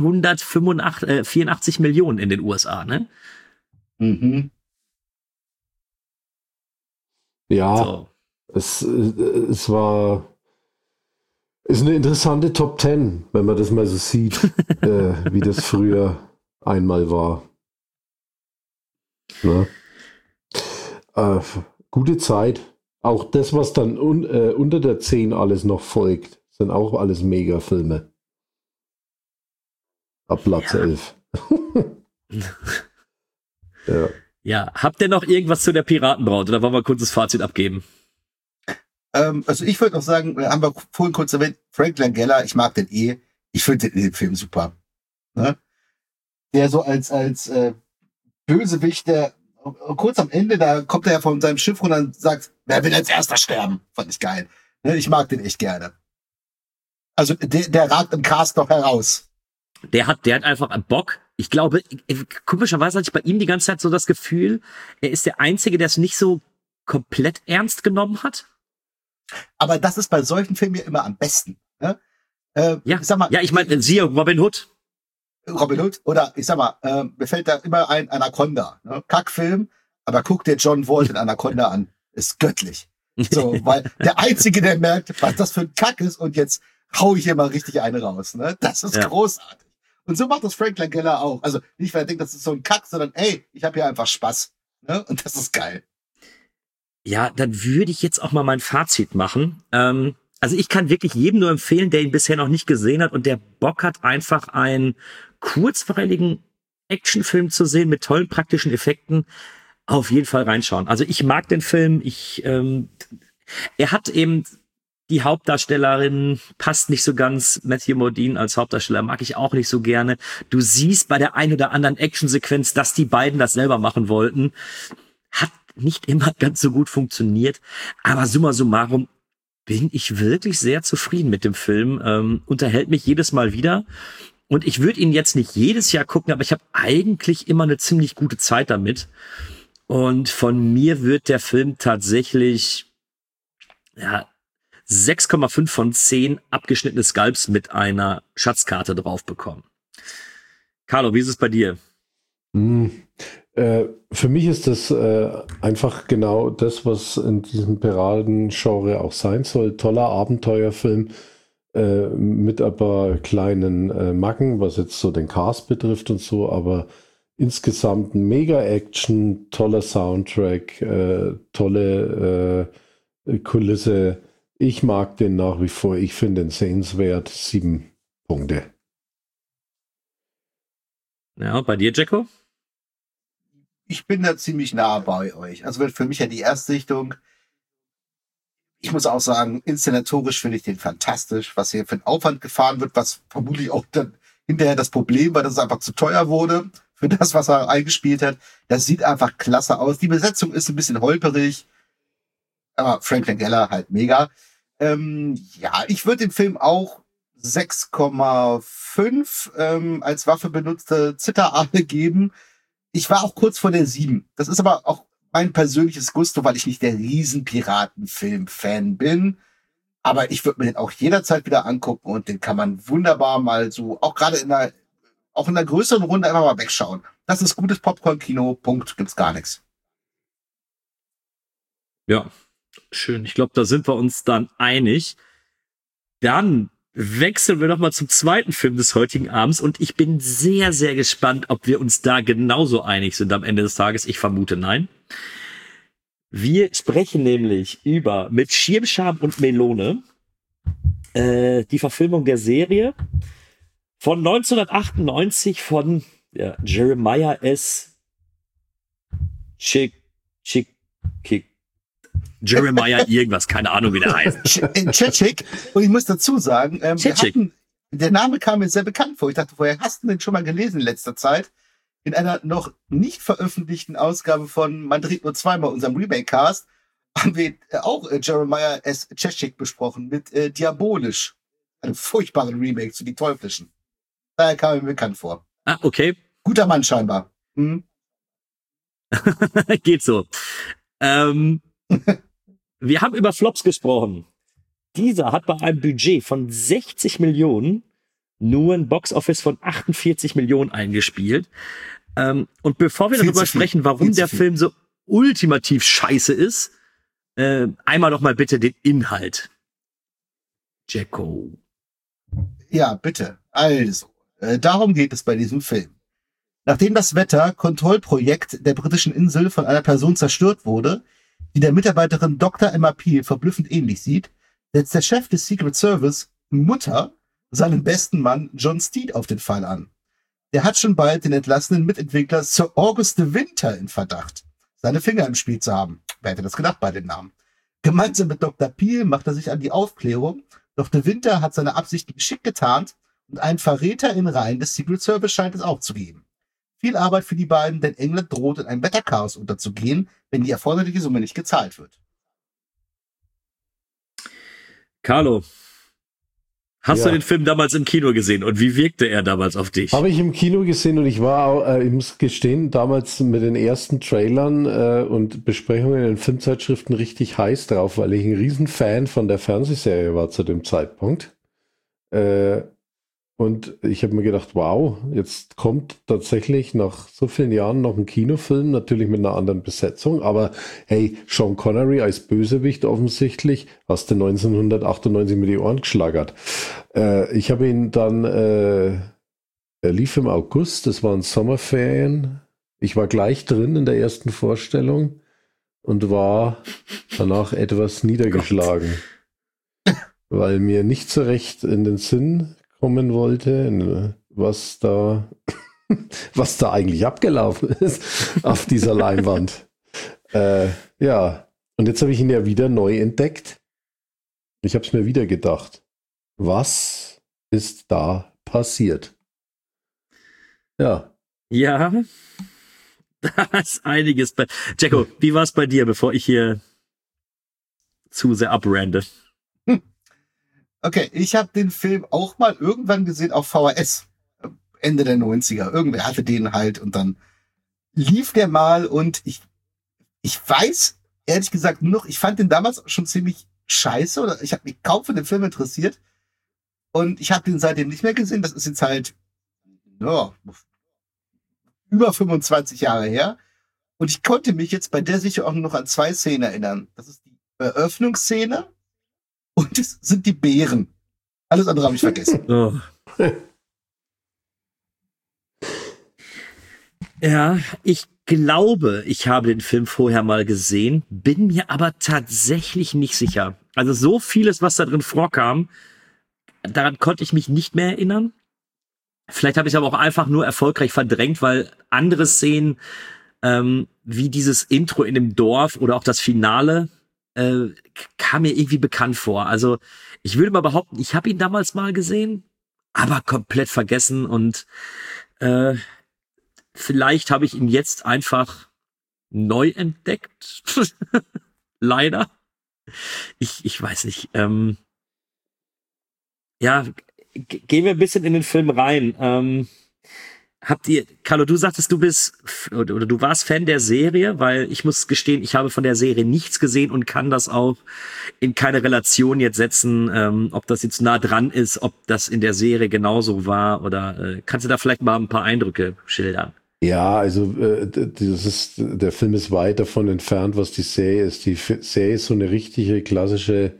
184 Millionen in den USA, ne? Mhm. Ja, So. es war, ist eine interessante Top 10, wenn man das mal so sieht, wie das früher einmal war. Ne? Gute Zeit. Auch das, was dann unter der 10 alles noch folgt, sind auch alles Mega-Filme. Ab Platz 11. Ja. Ja, habt ihr noch irgendwas zu der Piratenbraut oder wollen wir kurz das Fazit abgeben? Also ich würde noch sagen, haben wir vorhin kurz erwähnt, Frank Langella, ich mag den ich finde den Film super. Ne? Der so als Bösewicht, der kurz am Ende, da kommt er ja von seinem Schiff runter und sagt, wer will als erster sterben? Fand ich geil. Ne? Ich mag den echt gerne. Also der ragt im Cast noch heraus. Der hat einfach Bock. Ich glaube, komischerweise hatte ich bei ihm die ganze Zeit so das Gefühl, er ist der Einzige, der es nicht so komplett ernst genommen hat. Aber das ist bei solchen Filmen ja immer am besten. Ne? Ja, ich sag mal, ja, ich meine, siehe Robin Hood. Robin Hood, oder ich sag mal, mir fällt da immer ein Anaconda. Ne? Kackfilm, aber guck dir John Wall in Anaconda an. Ist göttlich. So, weil der Einzige, der merkt, was das für ein Kack ist und jetzt hau ich hier mal richtig eine raus. Ne? Das ist großartig. Und so macht das Frank Langella auch. Also nicht, weil er denkt, das ist so ein Kack, sondern ey, ich habe hier einfach Spaß. Ne? Und das ist geil. Ja, dann würde ich jetzt auch mal mein Fazit machen. Also ich kann wirklich jedem nur empfehlen, der ihn bisher noch nicht gesehen hat und der Bock hat, einfach einen kurzweiligen Actionfilm zu sehen mit tollen praktischen Effekten, auf jeden Fall reinschauen. Also ich mag den Film. Er hat eben die Hauptdarstellerin, passt nicht so ganz. Matthew Modine als Hauptdarsteller mag ich auch nicht so gerne. Du siehst bei der einen oder anderen Actionsequenz, dass die beiden das selber machen wollten. Hat nicht immer ganz so gut funktioniert. Aber summa summarum bin ich wirklich sehr zufrieden mit dem Film. Unterhält mich jedes Mal wieder. Und ich würde ihn jetzt nicht jedes Jahr gucken, aber ich habe eigentlich immer eine ziemlich gute Zeit damit. Und von mir wird der Film tatsächlich 6,5 von 10 abgeschnittene Skalps mit einer Schatzkarte drauf bekommen. Carlo, wie ist es bei dir? Für mich ist das einfach genau das, was in diesem Piraten-Genre auch sein soll. Toller Abenteuerfilm mit ein paar kleinen Macken, was jetzt so den Cast betrifft und so, aber insgesamt ein Mega-Action, toller Soundtrack, tolle Kulisse. Ich mag den nach wie vor. Ich finde den sehenswert. 7 Punkte. Ja, bei dir, Jacko? Ich bin da ziemlich nah bei euch. Also für mich ja die Erstsichtung. Ich muss auch sagen, inszenatorisch finde ich den fantastisch, was hier für ein Aufwand gefahren wird, was vermutlich auch dann hinterher das Problem war, dass es einfach zu teuer wurde für das, was er eingespielt hat. Das sieht einfach klasse aus. Die Besetzung ist ein bisschen holperig, aber Frank Langella halt mega. Ich würde dem Film auch 6,5 als Waffe benutzte Zitterarme geben. Ich war auch kurz vor der 7. Das ist aber auch mein persönliches Gusto, weil ich nicht der Riesen-Piratenfilm-Fan bin. Aber ich würde mir den auch jederzeit wieder angucken und den kann man wunderbar mal so, auch gerade in einer größeren Runde einfach mal wegschauen. Das ist gutes Popcorn-Kino, Punkt, gibt's gar nichts. Ja, schön. Ich glaube, da sind wir uns dann einig. Dann wechseln wir nochmal zum zweiten Film des heutigen Abends und ich bin sehr, sehr gespannt, ob wir uns da genauso einig sind am Ende des Tages. Ich vermute nein. Wir sprechen nämlich über Mit Schirmscham und Melone, die Verfilmung der Serie von 1998 von Jeremiah S. Jeremiah irgendwas, keine Ahnung, wie der heißt. Chechik. Und ich muss dazu sagen, der Name kam mir sehr bekannt vor. Ich dachte, woher hast du den schon mal gelesen in letzter Zeit? in einer noch nicht veröffentlichten Ausgabe von Man dreht nur zweimal, unserem Remake-Cast, haben wir auch Jeremiah S. Chechik besprochen mit Diabolisch. Einem furchtbaren Remake zu Die Teuflischen. Daher kam mir bekannt vor. Ah, okay. Guter Mann scheinbar. Hm? Geht so. Wir haben über Flops gesprochen. Dieser hat bei einem Budget von 60 Millionen nur ein Boxoffice von 48 Millionen eingespielt. Und bevor wir darüber sprechen, warum der Film so ultimativ scheiße ist, einmal noch mal bitte den Inhalt. Jacko. Ja, bitte. Also, darum geht es bei diesem Film. Nachdem das Wetter-Kontrollprojekt der britischen Insel von einer Person zerstört wurde, die der Mitarbeiterin Dr. Emma Peel verblüffend ähnlich sieht, setzt der Chef des Secret Service, Mutter, seinen besten Mann John Steed auf den Fall an. Der hat schon bald den entlassenen Mitentwickler Sir August de Winter in Verdacht, seine Finger im Spiel zu haben. Wer hätte das gedacht bei dem Namen? Gemeinsam mit Dr. Peel macht er sich an die Aufklärung, doch de Winter hat seine Absichten geschickt getarnt und einen Verräter in Reihen des Secret Service scheint es auch zu geben. Viel Arbeit für die beiden, denn England droht in einem Wetterchaos unterzugehen, wenn die erforderliche Summe nicht gezahlt wird. Carlo, hast du den Film damals im Kino gesehen und wie wirkte er damals auf dich? Habe ich im Kino gesehen und ich war auch, ich muss gestehen, damals mit den ersten Trailern und Besprechungen in den Filmzeitschriften richtig heiß drauf, weil ich ein Riesenfan von der Fernsehserie war zu dem Zeitpunkt. Und ich habe mir gedacht, wow, jetzt kommt tatsächlich nach so vielen Jahren noch ein Kinofilm, natürlich mit einer anderen Besetzung, aber hey, Sean Connery als Bösewicht offensichtlich, hast du 1998 mit die Ohren geschlagert. Ich habe ihn dann, er lief im August, das waren Sommerferien, ich war gleich drin in der ersten Vorstellung und war danach etwas niedergeschlagen, weil mir nicht so recht in den Sinn kommen wollte, was da eigentlich abgelaufen ist auf dieser Leinwand. Ja, und jetzt habe ich ihn ja wieder neu entdeckt. Ich habe es mir wieder gedacht. Was ist da passiert? Ja. Ja, da ist einiges bei. Jacko, wie war es bei dir, bevor ich hier zu sehr abrande? Okay, ich habe den Film auch mal irgendwann gesehen auf VHS. Ende der 90er. Irgendwer hatte den halt und dann lief der mal und ich weiß, ehrlich gesagt, nur noch, ich fand den damals schon ziemlich scheiße oder ich habe mich kaum für den Film interessiert und ich habe den seitdem nicht mehr gesehen. Das ist jetzt halt über 25 Jahre her und ich konnte mich jetzt bei der sicher auch nur noch an 2 Szenen erinnern. Das ist die Eröffnungsszene und es sind die Bären. Alles andere habe ich vergessen. Oh. Ja, ich glaube, ich habe den Film vorher mal gesehen, bin mir aber tatsächlich nicht sicher. Also so vieles, was da drin vorkam, daran konnte ich mich nicht mehr erinnern. Vielleicht habe ich es aber auch einfach nur erfolgreich verdrängt, weil andere Szenen, wie dieses Intro in dem Dorf oder auch das Finale, kam mir irgendwie bekannt vor. Also ich würde mal behaupten, ich habe ihn damals mal gesehen, aber komplett vergessen und vielleicht habe ich ihn jetzt einfach neu entdeckt. Leider. Ich weiß nicht. Ja, gehen wir ein bisschen in den Film rein. Carlo, du sagtest, du bist oder du warst Fan der Serie, weil ich muss gestehen, ich habe von der Serie nichts gesehen und kann das auch in keine Relation jetzt setzen, ob das jetzt nah dran ist, ob das in der Serie genauso war oder kannst du da vielleicht mal ein paar Eindrücke schildern? Ja, also der Film ist weit davon entfernt, was die Serie ist. Die Serie ist so eine richtige klassische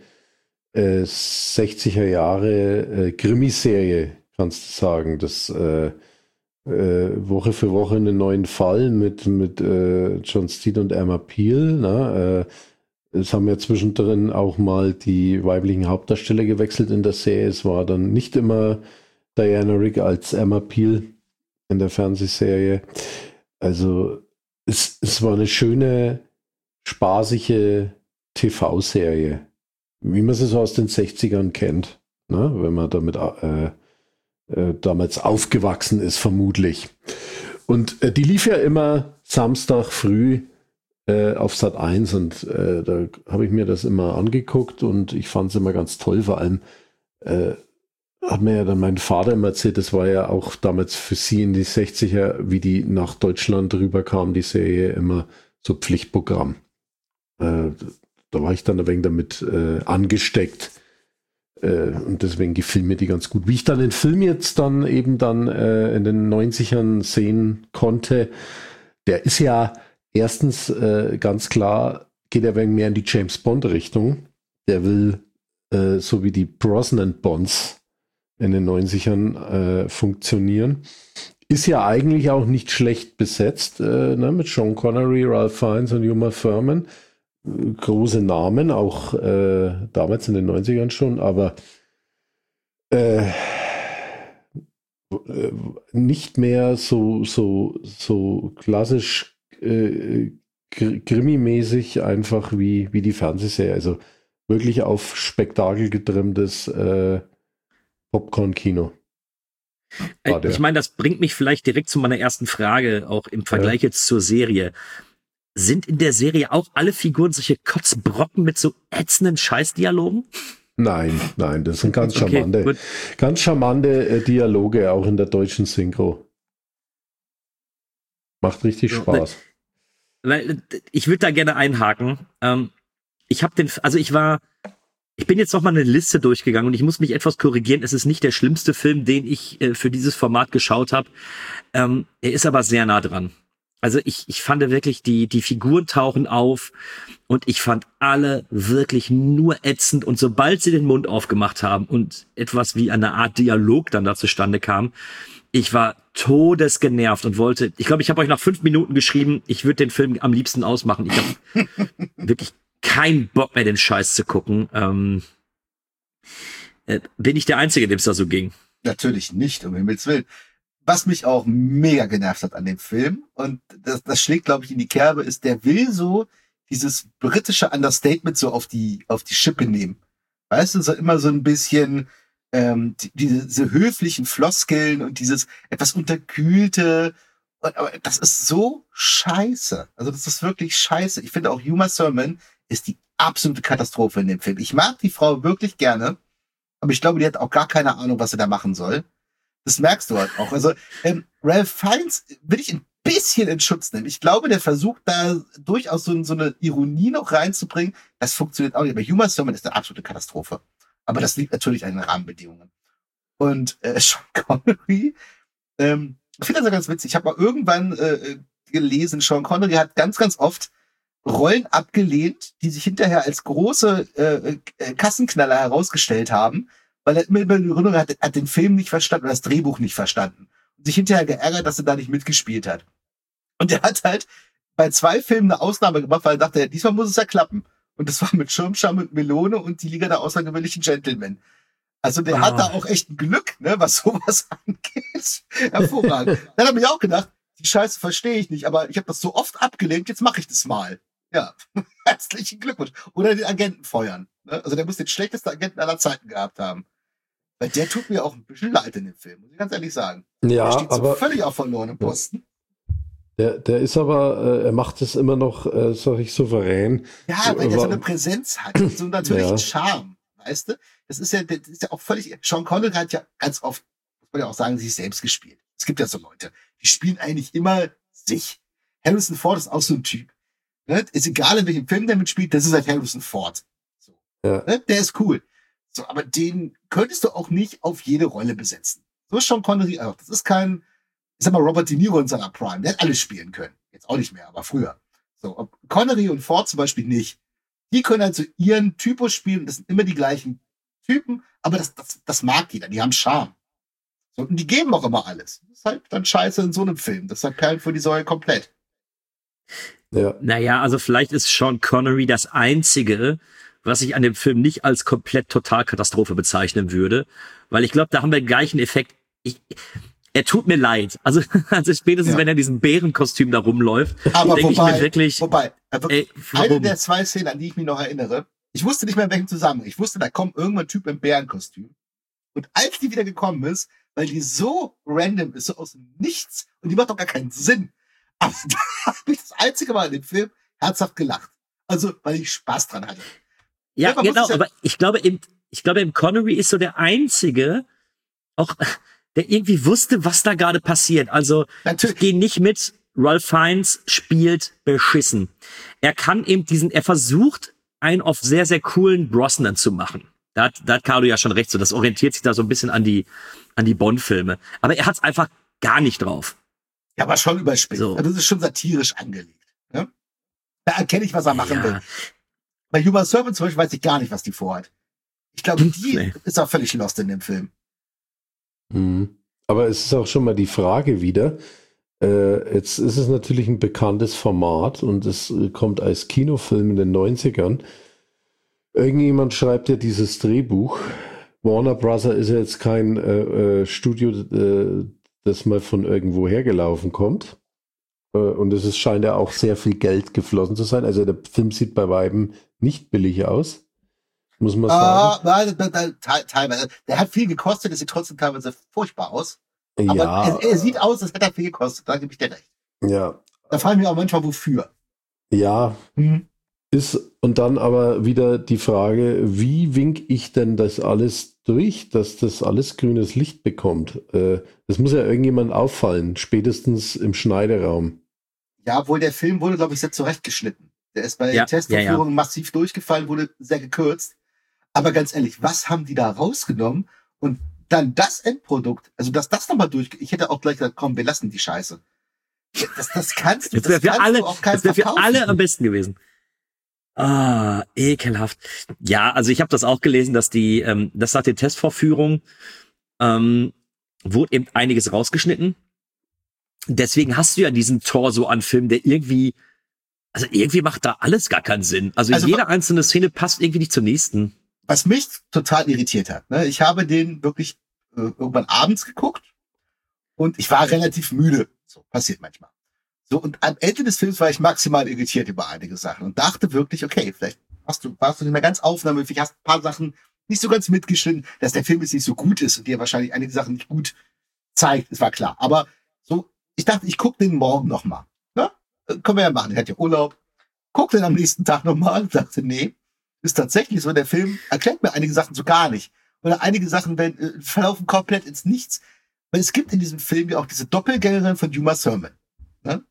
60er Jahre Krimiserie, kannst du sagen. Das Woche für Woche einen neuen Fall mit John Steed und Emma Peel. Ne? Es haben ja zwischendrin auch mal die weiblichen Hauptdarsteller gewechselt in der Serie. Es war dann nicht immer Diana Rigg als Emma Peel in der Fernsehserie. Also es war eine schöne, spaßige TV-Serie, wie man sie so aus den 60ern kennt, ne? Wenn man damit damals aufgewachsen ist, vermutlich. Und die lief ja immer Samstag früh auf Sat.1 und da habe ich mir das immer angeguckt und ich fand es immer ganz toll. Vor allem hat mir ja dann mein Vater immer erzählt, das war ja auch damals für sie in die 60er, wie die nach Deutschland rüberkam, die Serie, immer so Pflichtprogramm. Da war ich dann ein wenig damit angesteckt. Und deswegen gefiel mir die ganz gut. Wie ich dann den Film jetzt dann eben dann in den 90ern sehen konnte, der ist ja erstens ganz klar, geht er ein wenig mehr in die James Bond-Richtung. Der will, so wie die Brosnan-Bonds in den 90ern funktionieren. Ist ja eigentlich auch nicht schlecht besetzt, mit Sean Connery, Ralph Fiennes und Uma Thurman. Große Namen, auch damals in den 90ern schon, aber nicht mehr so klassisch Krimi-mäßig einfach wie die Fernsehserie. Also wirklich auf Spektakel getrimmtes Popcorn-Kino. Ich meine, das bringt mich vielleicht direkt zu meiner ersten Frage, auch im Vergleich jetzt zur Serie. Sind in der Serie auch alle Figuren solche Kotzbrocken mit so ätzenden Scheißdialogen? Nein, das sind ganz charmante Dialoge, auch in der deutschen Synchro. Macht richtig Spaß. Weil ich würde da gerne einhaken. Ich bin jetzt noch mal eine Liste durchgegangen und ich muss mich etwas korrigieren. Es ist nicht der schlimmste Film, den ich für dieses Format geschaut habe. Er ist aber sehr nah dran. Also ich fand wirklich, die Figuren tauchen auf und ich fand alle wirklich nur ätzend. Und sobald sie den Mund aufgemacht haben und etwas wie eine Art Dialog dann da zustande kam, ich war todesgenervt und wollte, ich glaube, ich habe euch nach 5 Minuten geschrieben, ich würde den Film am liebsten ausmachen. Ich habe wirklich keinen Bock mehr, den Scheiß zu gucken. Bin ich der Einzige, dem es da so ging? Natürlich nicht, um Himmels Willen. Was mich auch mega genervt hat an dem Film, und das schlägt, glaube ich, in die Kerbe, ist, der will so dieses britische Understatement so auf die Schippe nehmen. Weißt du, so immer so ein bisschen diese höflichen Floskeln und dieses etwas unterkühlte. Aber das ist so scheiße. Also das ist wirklich scheiße. Ich finde auch Uma Thurman ist die absolute Katastrophe in dem Film. Ich mag die Frau wirklich gerne, aber ich glaube, die hat auch gar keine Ahnung, was sie da machen soll. Das merkst du halt auch. Also Ralph Fiennes will ich ein bisschen in Schutz nehmen. Ich glaube, der versucht da durchaus so eine Ironie noch reinzubringen. Das funktioniert auch nicht. Aber Uma Thurman ist eine absolute Katastrophe. Aber das liegt natürlich an den Rahmenbedingungen. Und Sean Connery, ich finde das ja ganz witzig. Ich habe mal irgendwann gelesen, Sean Connery hat ganz, ganz oft Rollen abgelehnt, die sich hinterher als große Kassenknaller herausgestellt haben, weil er immer die Erinnerung hat den Film nicht verstanden oder das Drehbuch nicht verstanden. Und sich hinterher geärgert, dass er da nicht mitgespielt hat. Und er hat halt bei 2 Filmen eine Ausnahme gemacht, weil er dachte, diesmal muss es ja klappen. Und das war mit Schirmscham und Melone und die Liga der außergewöhnlichen Gentlemen. Also der hat da auch echt ein Glück, ne, was sowas angeht. Hervorragend. Dann habe ich auch gedacht, die Scheiße verstehe ich nicht, aber ich habe das so oft abgelehnt, jetzt mache ich das mal. Ja, herzlichen Glückwunsch. Oder den Agenten feuern. Ne? Also der muss den schlechtesten Agenten aller Zeiten gehabt haben. Weil der tut mir auch ein bisschen leid in dem Film, muss ich ganz ehrlich sagen. Ja, der steht aber so völlig auf verlorenem Posten. Der ist aber, er macht es immer noch, sag ich, souverän. Ja, weil er so eine Präsenz hat und so natürlich einen Charme, weißt du? Das ist ja auch völlig, Sean Connery hat ja ganz oft, muss man ja auch sagen, sich selbst gespielt. Es gibt ja so Leute, die spielen eigentlich immer sich. Harrison Ford ist auch so ein Typ. Ne? Ist egal, in welchem Film der mitspielt, das ist halt Harrison Ford. So. Ja. Ne? Der ist cool. So, aber den könntest du auch nicht auf jede Rolle besetzen. So ist Sean Connery auch. Das ist kein, ich sag mal, Robert De Niro in seiner Prime. Der hat alles spielen können. Jetzt auch nicht mehr, aber früher. So, ob Connery und Ford zum Beispiel nicht. Die können halt so ihren Typus spielen. Das sind immer die gleichen Typen, aber das mag jeder. Die haben Charme. So, und die geben auch immer alles. Das ist halt dann scheiße in so einem Film. Das ist halt Perlen für die Säue komplett. Ja. Naja, also vielleicht ist Sean Connery das Einzige, was ich an dem Film nicht als komplett Totalkatastrophe bezeichnen würde. Weil ich glaube, da haben wir den gleichen Effekt. Er tut mir leid. Also spätestens, wenn er in diesem Bärenkostüm da rumläuft, aber denke ich mir wirklich, eine der 2 Szenen, an die ich mich noch erinnere, ich wusste nicht mehr in welchem Zusammenhang. Ich wusste, da kommt irgendwann ein Typ im Bärenkostüm. Und als die wieder gekommen ist, weil die so random ist, so aus dem Nichts und die macht doch gar keinen Sinn. Aber da habe ich das einzige Mal in dem Film herzhaft gelacht. Also, weil ich Spaß dran hatte. Ja, genau, aber ich glaube, im Connery ist so der Einzige, auch, der irgendwie wusste, was da gerade passiert. Also, Natürlich. ich gehe nicht mit, Ralph Fiennes spielt beschissen. Er versucht, einen auf sehr, sehr coolen Brosnan zu machen. Da hat Carlo ja schon recht, so, das orientiert sich da so ein bisschen an die Bond-Filme. Aber er hat's einfach gar nicht drauf. Ja, aber schon überspitzt. So. Also das ist schon satirisch angelegt. Ne? Da erkenne ich, was er machen will. Bei Uma Thurman zum Beispiel weiß ich gar nicht, was die vorhat. Ich glaube, die ist auch völlig lost in dem Film. Mhm. Aber es ist auch schon mal die Frage wieder, jetzt ist es natürlich ein bekanntes Format und es kommt als Kinofilm in den 90ern. Irgendjemand schreibt ja dieses Drehbuch. Warner Bros. Ist ja jetzt kein Studio, das mal von irgendwo hergelaufen kommt. Und es scheint ja auch sehr viel Geld geflossen zu sein. Also der Film sieht bei Weitem nicht billig aus, muss man sagen. Teilweise. Der hat viel gekostet, es sieht trotzdem teilweise furchtbar aus. Aber Ja, er sieht aus, als hätte er viel gekostet, da gebe ich dir recht. ja, Da fragen wir auch manchmal, wofür. ja. Und dann aber wieder die Frage, wie wink ich denn das alles durch, dass das alles grünes Licht bekommt? Das muss ja irgendjemand auffallen, spätestens im Schneideraum. Ja, obwohl der Film wurde, glaube ich, sehr zurechtgeschnitten. Der ist bei den Testvorführungen massiv durchgefallen, wurde sehr gekürzt. Aber ganz ehrlich, was haben die da rausgenommen? Und dann das Endprodukt, also dass das nochmal ich hätte auch gleich gesagt, komm, wir lassen die Scheiße. Das kannst du, Das wäre für verkaufen. alle am besten gewesen. Ah, ekelhaft. Ja, also ich habe das auch gelesen, dass das nach den Testvorführungen wurde eben einiges rausgeschnitten. Deswegen hast du ja diesen Torso an Film, der irgendwie macht da alles gar keinen Sinn. Also jede einzelne Szene passt irgendwie nicht zur nächsten. Was mich total irritiert hat, ne? Ich habe den wirklich irgendwann abends geguckt und ich war relativ müde. So, passiert manchmal. So, und am Ende des Films war ich maximal irritiert über einige Sachen und dachte wirklich, okay, vielleicht warst du nicht mehr ganz aufnahmefähig, hast ein paar Sachen nicht so ganz mitgeschnitten, dass der Film jetzt nicht so gut ist und dir wahrscheinlich einige Sachen nicht gut zeigt, es war klar. Aber so, ich dachte, ich gucke den morgen nochmal. Ne? Können wir ja machen, er hat ja Urlaub. Guck den am nächsten Tag nochmal und dachte, nee, ist tatsächlich so, der Film erklärt mir einige Sachen so gar nicht. Oder einige Sachen verlaufen komplett ins Nichts. Weil es gibt in diesem Film ja auch diese Doppelgängerin von Uma Thurman. Ne?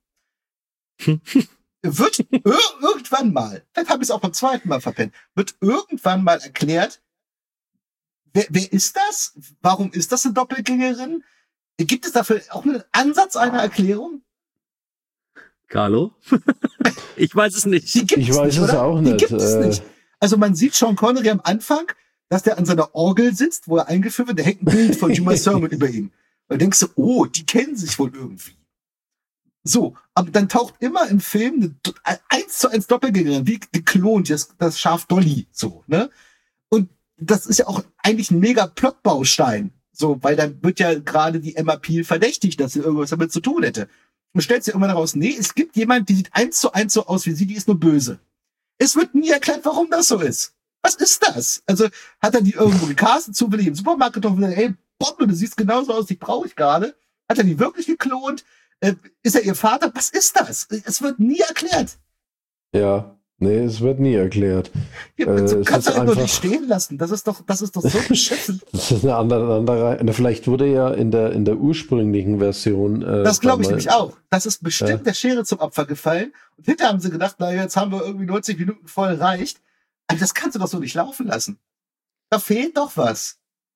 Wird irgendwann mal, vielleicht habe ich es auch beim zweiten Mal verpennt, wird irgendwann mal erklärt, wer ist das? Warum ist das eine Doppelgängerin? Gibt es dafür auch einen Ansatz einer Erklärung? Carlo? Ich weiß es nicht. Ich weiß es auch nicht. Die gibt es nicht. Also man sieht Sean Connery am Anfang, dass der an seiner Orgel sitzt, wo er eingeführt wird, da hängt ein Bild von Uma Thurman über ihm. Und denkst du, oh, die kennen sich wohl irgendwie. So, aber dann taucht immer im Film eine 1:1 Doppelgängerin, wie geklont, das Schaf Dolly, so, ne? Und das ist ja auch eigentlich ein mega Plotbaustein, so, weil dann wird ja gerade die Emma Peel verdächtigt, dass sie irgendwas damit zu tun hätte. Und stellt sich irgendwann heraus, nee, es gibt jemand, die sieht 1:1 so aus wie sie, die ist nur böse. Es wird nie erklärt, warum das so ist. Was ist das? Also, hat er die irgendwo gecastet, zufällig im Supermarkt getroffen, hey, Bob, du siehst genauso aus, die brauche ich gerade. Hat er die wirklich geklont? Ist er ihr Vater? Was ist das? Es wird nie erklärt. Ja, nee, es wird nie erklärt. Ja, du kannst halt nur nicht stehen lassen. Das ist doch so beschissen. Das ist eine andere. Vielleicht wurde ja in der ursprünglichen Version. Das glaube ich nämlich auch. Das ist bestimmt der Schere zum Opfer gefallen. Und hinterher haben sie gedacht, na jetzt haben wir irgendwie 90 Minuten voll reicht. Aber das kannst du doch so nicht laufen lassen. Da fehlt doch was.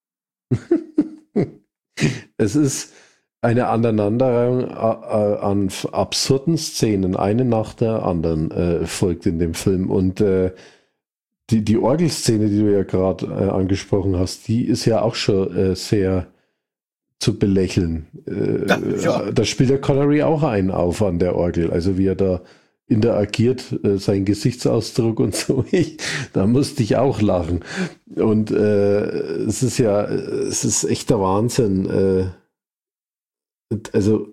Es ist eine Aneinanderreihung an absurden Szenen, eine nach der anderen folgt in dem Film. Und die Orgelszene, die du ja gerade angesprochen hast, die ist ja auch schon sehr zu belächeln. Da spielt der Connery auch einen auf an der Orgel, also wie er da interagiert, sein Gesichtsausdruck und so. Da musste ich auch lachen. Und es ist echt der Wahnsinn. Also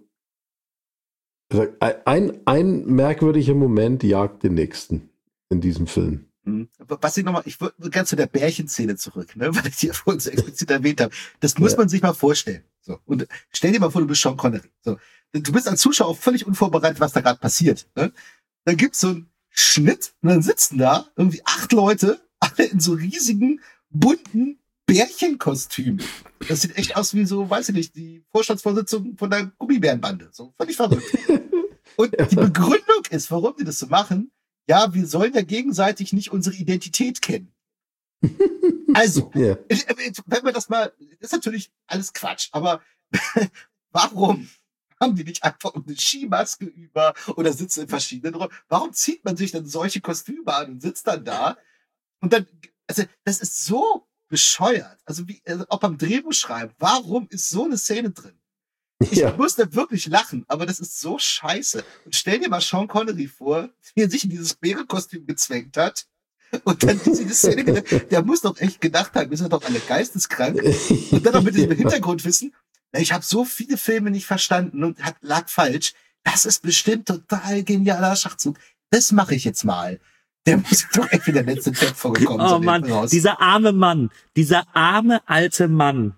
ein merkwürdiger Moment jagt den nächsten in diesem Film. Was ich würde ganz zu der Bärchenszene zurück, ne, weil ich die ja vorhin so explizit erwähnt habe. Das muss man sich mal vorstellen. So. Und stell dir mal vor, du bist Sean Connery. So. Du bist als Zuschauer völlig unvorbereitet, was da gerade passiert. Ne? Dann gibt's so einen Schnitt und dann sitzen da irgendwie 8 Leute, alle in so riesigen, bunten Bärchenkostümen. Das sieht echt aus wie so, weiß ich nicht, die Vorstandsvorsitzung von der Gummibärenbande. So völlig verrückt. Und die Begründung ist, warum die das so machen, ja, wir sollen ja gegenseitig nicht unsere Identität kennen. Also, wenn wir das mal, das ist natürlich alles Quatsch, aber warum haben die nicht einfach eine Skimaske über oder sitzen in verschiedenen Räumen? Warum zieht man sich dann solche Kostüme an und sitzt dann da? Und dann, also, das ist so bescheuert. Also, auch beim Drehbuch schreiben, warum ist so eine Szene drin? Ich musste wirklich lachen, aber das ist so scheiße. Und stell dir mal Sean Connery vor, wie er sich in dieses Bärenkostüm gezwängt hat. Und dann diese Szene, der muss doch echt gedacht haben, wir sind doch alle geisteskrank. Und dann noch mit diesem Hintergrundwissen, ich habe so viele Filme nicht verstanden und lag falsch. Das ist bestimmt total genialer Schachzug. Das mache ich jetzt mal. Der muss doch echt wieder der letzte Chat vorgekommen sein. Oh Mann, dieser arme Mann, dieser arme alte Mann.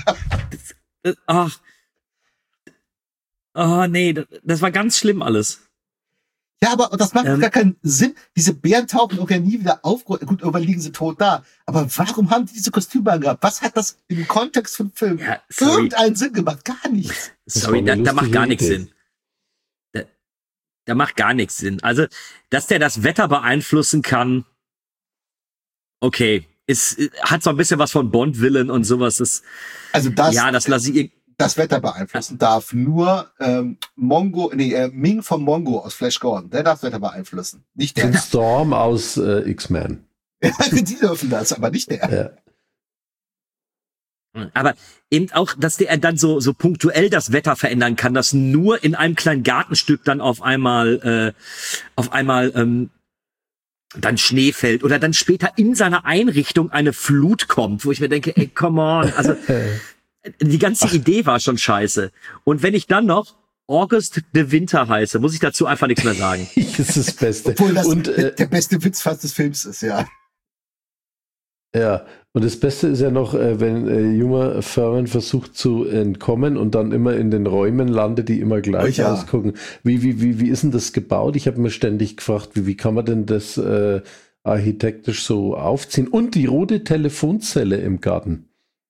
Oh nee, das war ganz schlimm alles. Ja, aber das macht gar keinen Sinn. Diese Bären tauchen auch ja nie wieder auf. Gut, irgendwann liegen sie tot da. Aber warum haben die diese Kostüme angehabt? Was hat das im Kontext von Film irgendeinen Sinn gemacht? Gar nichts. Sorry, da macht gar nichts Sinn. Da macht gar nichts Sinn. Also, dass der das Wetter beeinflussen kann, okay. Hat so ein bisschen was von Bond-Villain und sowas. Das lasse ich das Wetter beeinflussen darf nur Ming von Mongo aus Flash Gordon. Der darf das Wetter beeinflussen. Nicht der. Storm aus X-Men. Die dürfen das, aber nicht der. Ja. Aber eben auch, dass der dann so punktuell das Wetter verändern kann, dass nur in einem kleinen Gartenstück dann auf einmal dann Schnee fällt oder dann später in seiner Einrichtung eine Flut kommt, wo ich mir denke, ey, come on, also die ganze Idee war schon scheiße. Und wenn ich dann noch August de Winter heiße, muss ich dazu einfach nichts mehr sagen. Das ist das Beste. Obwohl das der beste Witz fast des Films ist, ja. Ja, und das Beste ist ja noch, wenn junger Furman versucht zu entkommen und dann immer in den Räumen landet, die immer gleich ausgucken. Wie ist denn das gebaut? Ich habe mir ständig gefragt, wie kann man denn das architektisch so aufziehen? Und die rote Telefonzelle im Garten.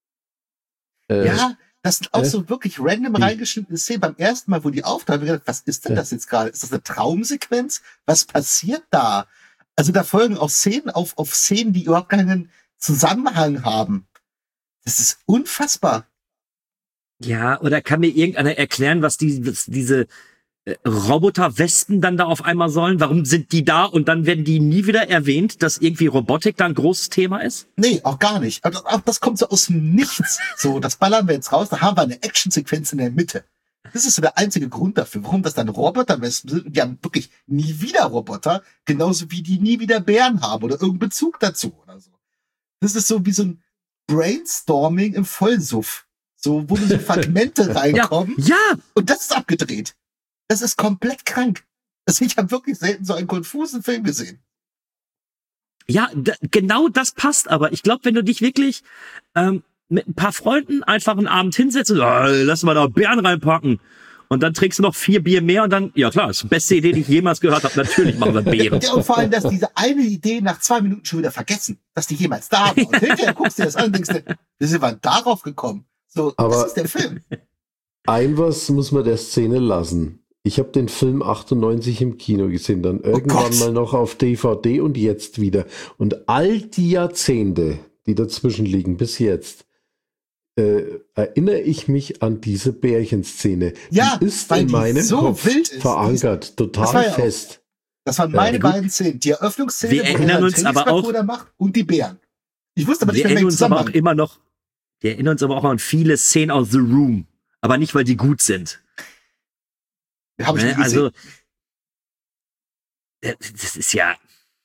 Ja, das sind auch so wirklich random reingeschnittene Szenen. Beim ersten Mal, wo die auftauchen, habe ich gedacht, was ist denn das jetzt gerade? Ist das eine Traumsequenz? Was passiert da? Also da folgen auch Szenen auf Szenen, die überhaupt keinen Zusammenhang haben. Das ist unfassbar. Ja, oder kann mir irgendeiner erklären, was diese Roboterwesten dann da auf einmal sollen? Warum sind die da und dann werden die nie wieder erwähnt, dass irgendwie Robotik da ein großes Thema ist? Nee, auch gar nicht. Also, auch das kommt so aus dem Nichts. So, das ballern wir jetzt raus, da haben wir eine Actionsequenz in der Mitte. Das ist so der einzige Grund dafür, warum das dann Roboterwesten sind. Und die haben wirklich nie wieder Roboter, genauso wie die nie wieder Bären haben oder irgendeinen Bezug dazu oder so. Das ist so wie so ein Brainstorming im Vollsuff. So, wo so Fragmente reinkommen. Ja. Und das ist abgedreht. Das ist komplett krank. Also ich habe wirklich selten so einen konfusen Film gesehen. Ja, genau das passt aber. Ich glaube, wenn du dich wirklich mit ein paar Freunden einfach einen Abend hinsetzt und lass mal da Bären reinpacken und dann trinkst du noch 4 Bier mehr und dann, ja klar, das ist die beste Idee, die ich jemals gehört habe. Natürlich machen wir Bären. Ja, und vor allem, dass diese eine Idee nach 2 Minuten schon wieder vergessen, dass die jemals da war. Und hinterher guckst du dir das an und denkst, wie sind wir darauf gekommen? So, aber das ist der Film. Ein was muss man der Szene lassen. Ich habe den Film 98 im Kino gesehen, dann irgendwann mal noch auf DVD und jetzt wieder. Und all die Jahrzehnte, die dazwischen liegen, bis jetzt, erinnere ich mich an diese Bärchenszene. Ja, die ist in meinem so Kopf wild ist, verankert, total fest. Das waren meine beiden Szenen. Die Eröffnungsszene, wir erinnern uns aber auch macht, und die Bären. Ich wusste aber nicht, wir erinnern uns aber auch immer noch. Wir erinnern uns aber auch an viele Szenen aus The Room, aber nicht, weil die gut sind. Hab ich nie gesehen. Also, das ist ja.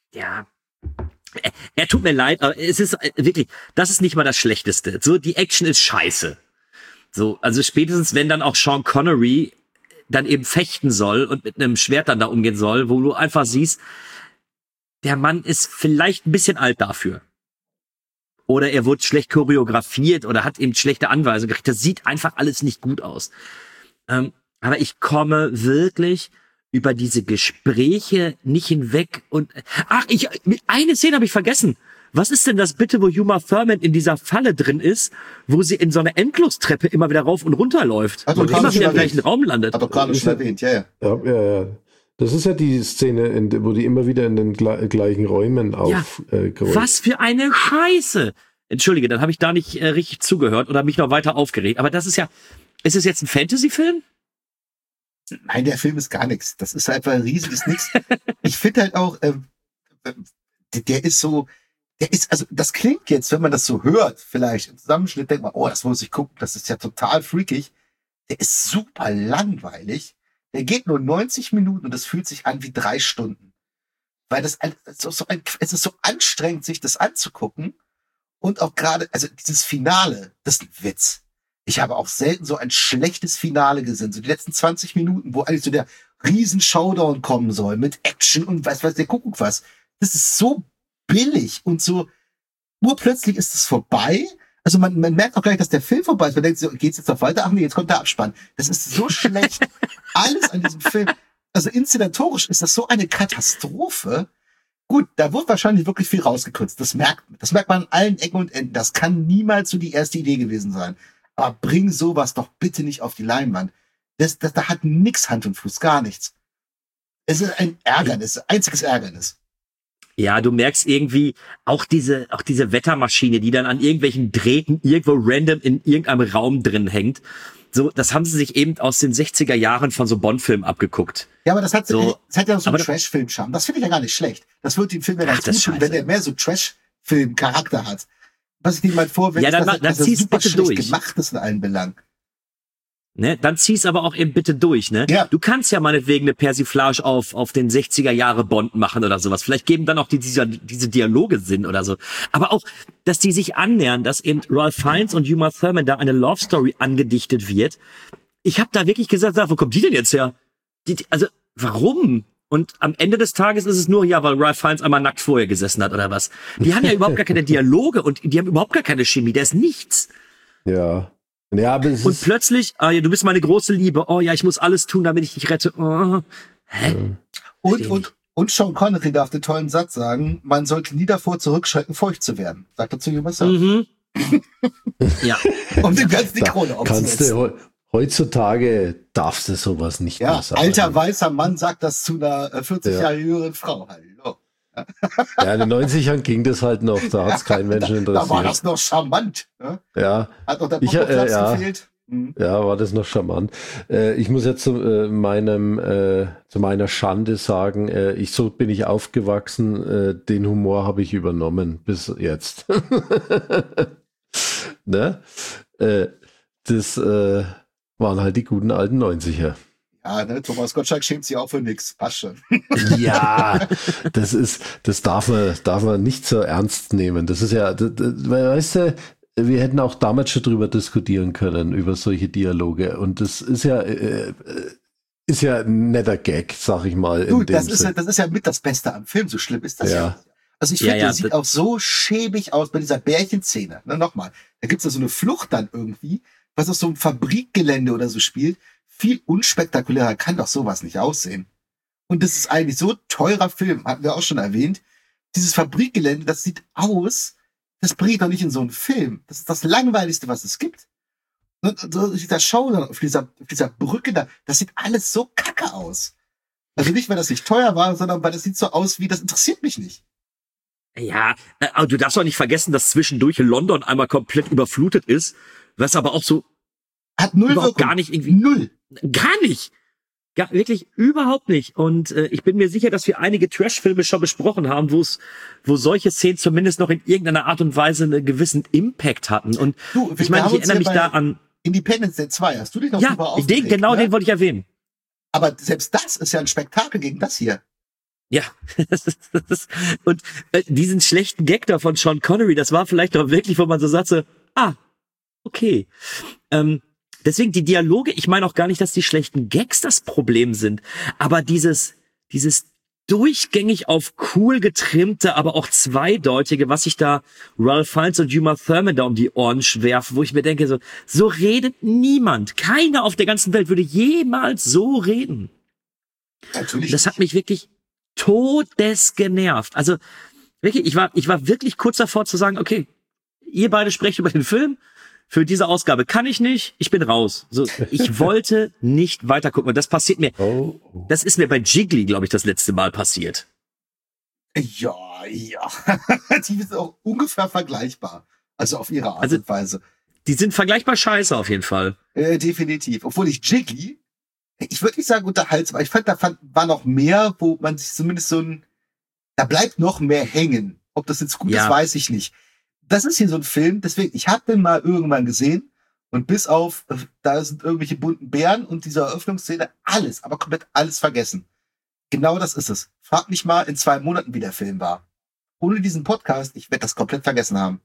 Er tut mir leid, aber es ist wirklich, das ist nicht mal das Schlechteste. So, die Action ist scheiße. So, also spätestens, wenn dann auch Sean Connery dann eben fechten soll und mit einem Schwert dann da umgehen soll, wo du einfach siehst, der Mann ist vielleicht ein bisschen alt dafür. Oder er wurde schlecht choreografiert oder hat eben schlechte Anweisungen gekriegt. Das sieht einfach alles nicht gut aus. Aber ich komme wirklich über diese Gespräche nicht hinweg. Und eine Szene habe ich vergessen. Was ist denn das bitte, wo Uma Thurman in dieser Falle drin ist, wo sie in so einer Endlostreppe immer wieder rauf und runter läuft und immer wieder im gleichen Raum landet? Hat doch gerade schon erwähnt, ja. Das ist ja die Szene, wo die immer wieder in den gleichen Räumen aufgeräumt. Was für eine Scheiße! Entschuldige, dann habe ich da nicht richtig zugehört oder mich noch weiter aufgeregt. Aber das ist ja, ist es jetzt ein Fantasy-Film? Nein, der Film ist gar nichts. Das ist einfach ein riesiges Nix. Ich finde halt auch, also das klingt jetzt, wenn man das so hört, vielleicht im Zusammenschnitt, denkt man, oh, das muss ich gucken, das ist ja total freakig. Der ist super langweilig. Der geht nur 90 Minuten und das fühlt sich an wie 3 Stunden. Weil es ist so anstrengend, sich das anzugucken. Und auch gerade, also dieses Finale, das ist ein Witz. Ich habe auch selten so ein schlechtes Finale gesehen. So die letzten 20 Minuten, wo eigentlich so der Riesen-Showdown kommen soll mit Action und weiß der Kuckuck was. Das ist so billig und so, urplötzlich ist es vorbei. Also man merkt auch gar nicht, dass der Film vorbei ist. Man denkt so, geht's jetzt noch weiter? Ach nee, jetzt kommt der Abspann. Das ist so schlecht. Alles an diesem Film. Also inszenatorisch ist das so eine Katastrophe. Gut, da wird wahrscheinlich wirklich viel rausgekürzt. Das merkt man an allen Ecken und Enden. Das kann niemals so die erste Idee gewesen sein. Aber bring sowas doch bitte nicht auf die Leinwand. Da hat nix Hand und Fuß, gar nichts. Es ist ein Ärgernis, einziges Ärgernis. Ja, du merkst irgendwie auch diese Wettermaschine, die dann an irgendwelchen Drähten irgendwo random in irgendeinem Raum drin hängt. So, das haben sie sich eben aus den 60er Jahren von so Bond-Filmen abgeguckt. Ja, aber das hat ja noch so einen aber Trash-Film-Charme. Das finde ich ja gar nicht schlecht. Das wird den Film ja ganz gut tun, wenn der mehr so Trash-Film-Charakter hat. Was ich dir mal vorwende, ja, dann dass er super bitte schlecht durch. gemacht ist in allen Belangen. Ne, dann zieh's aber auch eben bitte durch, ne? Ja. Du kannst ja meinetwegen eine Persiflage auf den 60er Jahre Bond machen oder sowas. Vielleicht geben dann auch diese Dialoge Sinn oder so. Aber auch, dass die sich annähern, dass eben Ralph Fiennes und Uma Thurman da eine Love Story angedichtet wird. Ich habe da wirklich gesagt, wo kommt die denn jetzt her? Also, warum? Und am Ende des Tages ist es nur, ja, weil Ralph Fiennes einmal nackt vorher gesessen hat oder was. Die haben ja überhaupt gar keine Dialoge und die haben überhaupt gar keine Chemie. Da ist nichts. Ja. Ja, aber und plötzlich, ja, du bist meine große Liebe. Oh ja, ich muss alles tun, damit ich dich rette. Oh. Hä? Und Sean Connery darf den tollen Satz sagen, man sollte nie davor zurückschrecken, feucht zu werden. Sagt er zu Uma Thurman. Ja. Um dem Ganzen die Krone aufzusetzen. Heutzutage darfst du sowas nicht mehr sagen. Alter weißer Mann sagt das zu einer 40 Jahre jüngeren Frau. Hallo. Ja, in den 90ern ging das halt noch, da hat es keinen Menschen interessiert. Da war das noch charmant. Ne? Ja. Hat noch der Popoplatz gefehlt. Ja, war das noch charmant. Ich muss jetzt zu meiner Schande sagen, so bin ich aufgewachsen, den Humor habe ich übernommen bis jetzt. Ne? Das waren halt die guten alten 90er. Ja, ne, Thomas Gottschalk schämt sich auch für nix. Passt schon. Ja, das darf man nicht so ernst nehmen. Das ist ja, weißt du, wir hätten auch damals schon drüber diskutieren können, über solche Dialoge. Und das ist ja ein netter Gag, sag ich mal. Du, das ist ja mit das Beste am Film, so schlimm ist das ja. Also ich finde, das sieht auch so schäbig aus bei dieser Bärchenszene. Ne, nochmal, da gibt's ja so eine Flucht dann irgendwie, was auf so einem Fabrikgelände oder so spielt. Viel unspektakulärer kann doch sowas nicht aussehen. Und das ist eigentlich so teurer Film, hatten wir auch schon erwähnt. Dieses Fabrikgelände, das sieht aus, das bringt doch nicht in so einen Film. Das ist das Langweiligste, was es gibt. Und so dieser Showdown auf dieser Brücke da, das sieht alles so kacke aus. Also nicht, weil das nicht teuer war, sondern weil das sieht so aus wie, das interessiert mich nicht. Ja, aber du darfst auch nicht vergessen, dass zwischendurch London einmal komplett überflutet ist, was aber auch so hat null überhaupt Wirkung. gar nicht irgendwie. Null. Gar nicht. Wirklich überhaupt nicht. Und ich bin mir sicher, dass wir einige Trash-Filme schon besprochen haben, wo solche Szenen zumindest noch in irgendeiner Art und Weise einen gewissen Impact hatten. Und ich meine, ich erinnere mich da an Independence Day 2. Hast du dich noch drüber aufgeregt? Den wollte ich erwähnen. Aber selbst das ist ja ein Spektakel gegen das hier. Ja, und diesen schlechten Gag da von Sean Connery, das war vielleicht doch wirklich, wo man so sagte, okay. Deswegen die Dialoge, ich meine auch gar nicht, dass die schlechten Gags das Problem sind, aber dieses durchgängig auf cool getrimmte, aber auch zweideutige, was sich da Ralph Fiennes und Uma Thurman da um die Ohren werfen, wo ich mir denke, so redet niemand. Keiner auf der ganzen Welt würde jemals so reden. Natürlich. Das hat mich wirklich todesgenervt. Also wirklich, ich war wirklich kurz davor zu sagen, okay, ihr beide sprecht über den Film. Für diese Ausgabe kann ich nicht, ich bin raus. So, ich wollte nicht weiter gucken. Und das passiert mir. Das ist mir bei Jiggly, glaube ich, das letzte Mal passiert. Ja. Die sind auch ungefähr vergleichbar. Also auf ihre Art und Weise. Die sind vergleichbar scheiße auf jeden Fall. Definitiv. Obwohl ich Jiggly, ich würde nicht sagen unterhaltsam, aber ich fand, war noch mehr, wo man sich zumindest da bleibt noch mehr hängen. Ob das jetzt gut ist, weiß ich nicht. Das ist hier so ein Film, deswegen, ich habe den mal irgendwann gesehen und bis auf, da sind irgendwelche bunten Bären und diese Eröffnungsszene, alles, aber komplett alles vergessen. Genau das ist es. Frag mich mal in 2 Monaten, wie der Film war. Ohne diesen Podcast, ich werde das komplett vergessen haben.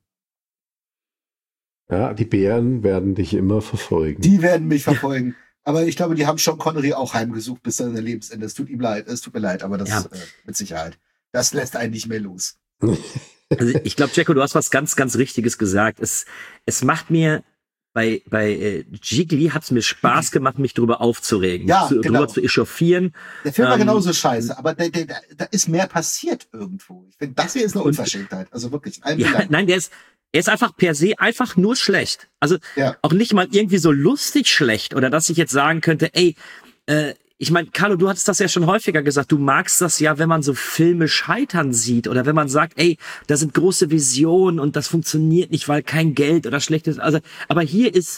Ja, die Bären werden dich immer verfolgen. Die werden mich verfolgen. Aber ich glaube, die haben Sean Connery auch heimgesucht bis an sein Lebensende. Es tut mir leid, aber das mit Sicherheit. Das lässt einen nicht mehr los. Also ich glaube, Jacko, du hast was ganz, ganz Richtiges gesagt. Es macht mir bei Jiggly hat es mir Spaß gemacht, mich drüber aufzuregen, drüber zu echauffieren. Der Film war genauso scheiße, aber da ist mehr passiert irgendwo. Ich finde, das hier ist eine Unverschämtheit. Also wirklich. Nein, er ist einfach per se einfach nur schlecht. Also auch nicht mal irgendwie so lustig schlecht oder dass ich jetzt sagen könnte, ich meine, Carlo, du hattest das ja schon häufiger gesagt, du magst das ja, wenn man so Filme scheitern sieht oder wenn man sagt, da sind große Visionen und das funktioniert nicht, weil kein Geld oder schlechtes, also, aber hier ist,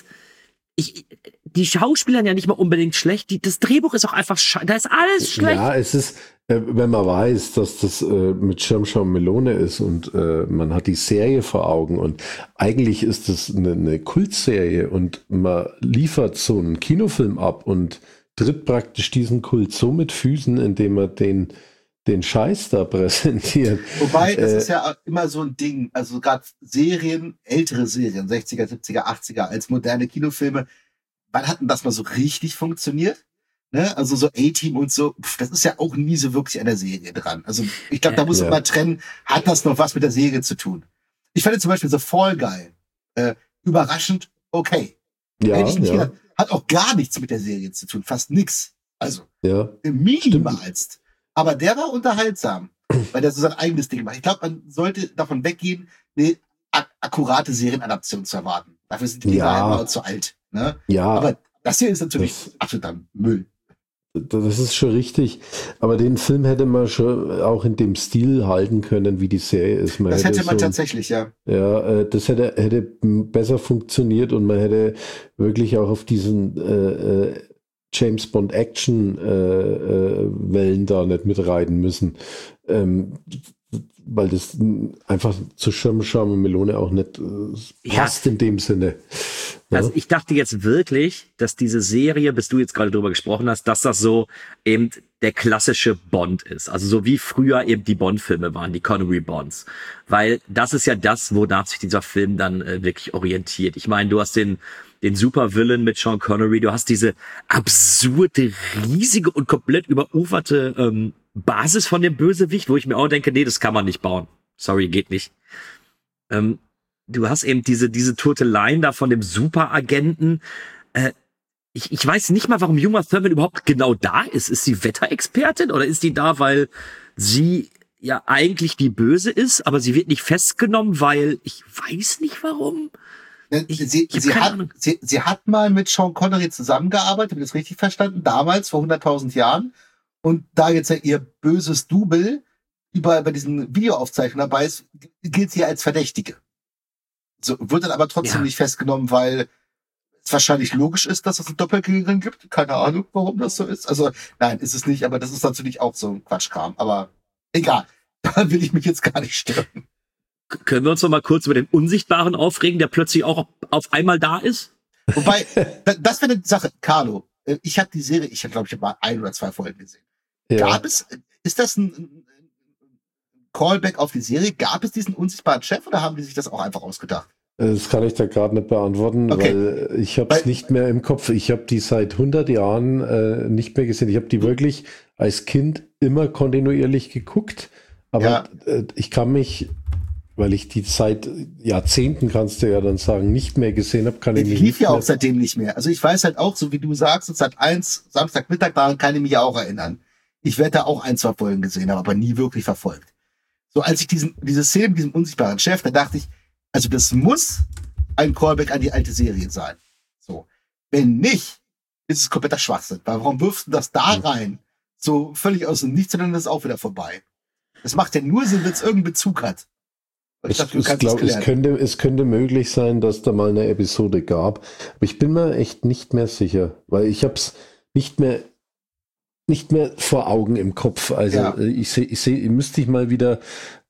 die Schauspieler ja nicht mal unbedingt schlecht, das Drehbuch ist auch einfach da ist alles schlecht. Ja, es ist, wenn man weiß, dass das mit Schirmschau Melone ist und man hat die Serie vor Augen und eigentlich ist das eine Kultserie und man liefert so einen Kinofilm ab und tritt praktisch diesen Kult so mit Füßen, indem er den Scheiß da präsentiert. Wobei, das ist ja immer so ein Ding, also gerade ältere Serien, 60er, 70er, 80er, als moderne Kinofilme, wann hat denn das mal so richtig funktioniert? Ne? Also so A-Team und so, das ist ja auch nie so wirklich an der Serie dran. Also ich glaube, da muss man mal trennen, hat das noch was mit der Serie zu tun? Ich fand zum Beispiel so Fall Guy überraschend okay. Hätte ich nicht gedacht. Hat auch gar nichts mit der Serie zu tun, fast nix. Also, minimalst. Aber der war unterhaltsam, weil der so sein eigenes Ding macht. Ich glaube, man sollte davon weggehen, eine akkurate Serienadaption zu erwarten. Dafür sind die Dinger immer zu alt. Ne? Ja. Aber das hier ist natürlich absoluter Müll. Das ist schon richtig. Aber den Film hätte man schon auch in dem Stil halten können, wie die Serie ist. Das hätte man tatsächlich, ja. Ja, das hätte besser funktioniert und man hätte wirklich auch auf diesen James Bond Action Wellen da nicht mitreiten müssen. Weil das einfach zu Schirmschau und Melone auch nicht passt in dem Sinne. Ja. Also ich dachte jetzt wirklich, dass diese Serie, bis du jetzt gerade drüber gesprochen hast, dass das so eben der klassische Bond ist. Also so wie früher eben die Bond-Filme waren, die Connery-Bonds. Weil das ist ja das, wonach sich dieser Film dann wirklich orientiert. Ich meine, du hast den Supervillain mit Sean Connery, du hast diese absurde, riesige und komplett überuferte Basis von dem Bösewicht, wo ich mir auch denke, nee, das kann man nicht bauen. Sorry, geht nicht. Du hast eben diese Turteleien da von dem Superagenten. Ich weiß nicht mal, warum Uma Thurman überhaupt genau da ist. Ist sie Wetterexpertin oder ist die da, weil sie ja eigentlich die Böse ist, aber sie wird nicht festgenommen, weil ich weiß nicht warum. Sie hat mal mit Sean Connery zusammengearbeitet, habe ich das richtig verstanden, damals, vor 100.000 Jahren. Und da jetzt ja ihr böses Double überall bei diesen Videoaufzeichnungen dabei ist, gilt sie als Verdächtige. So, wird dann aber trotzdem nicht festgenommen, weil es wahrscheinlich logisch ist, dass es eine Doppelgängerin gibt. Keine Ahnung, warum das so ist. Also, nein, ist es nicht, aber das ist natürlich auch so ein Quatschkram. Aber egal, da will ich mich jetzt gar nicht stören. Können wir uns noch mal kurz über den Unsichtbaren aufregen, der plötzlich auch auf einmal da ist? Wobei, das wäre eine Sache, Carlo. Ich habe die Serie, ich habe mal 1 oder 2 Folgen gesehen. Ja. Ist das ein Callback auf die Serie? Gab es diesen unsichtbaren Chef oder haben die sich das auch einfach ausgedacht? Das kann ich da gerade nicht beantworten, weil ich habe es nicht mehr im Kopf. Ich habe die seit 100 Jahren nicht mehr gesehen. Ich habe die wirklich als Kind immer kontinuierlich geguckt, aber ich kann mich, weil ich die seit Jahrzehnten, kannst du ja dann sagen, nicht mehr gesehen habe, kann ich mich lief ja auch seitdem nicht mehr. Also ich weiß halt auch, so wie du sagst, Sat.1, Samstagmittag, daran kann ich mich ja auch erinnern. Ich werde da auch 1, 2 Folgen gesehen haben, aber nie wirklich verfolgt. So, als ich diese Szene mit diesem unsichtbaren Chef, da dachte ich, also das muss ein Callback an die alte Serie sein. So. Wenn nicht, ist es kompletter Schwachsinn. Warum wirfst du das da rein? So völlig aus dem Nichts, und dann ist es auch wieder vorbei. Das macht ja nur Sinn, wenn es irgendeinen Bezug hat. Ich glaube, es könnte möglich sein, dass da mal eine Episode gab. Aber ich bin mir echt nicht mehr sicher, weil ich habe es nicht mehr vor Augen im Kopf. Also ich müsste ich mal wieder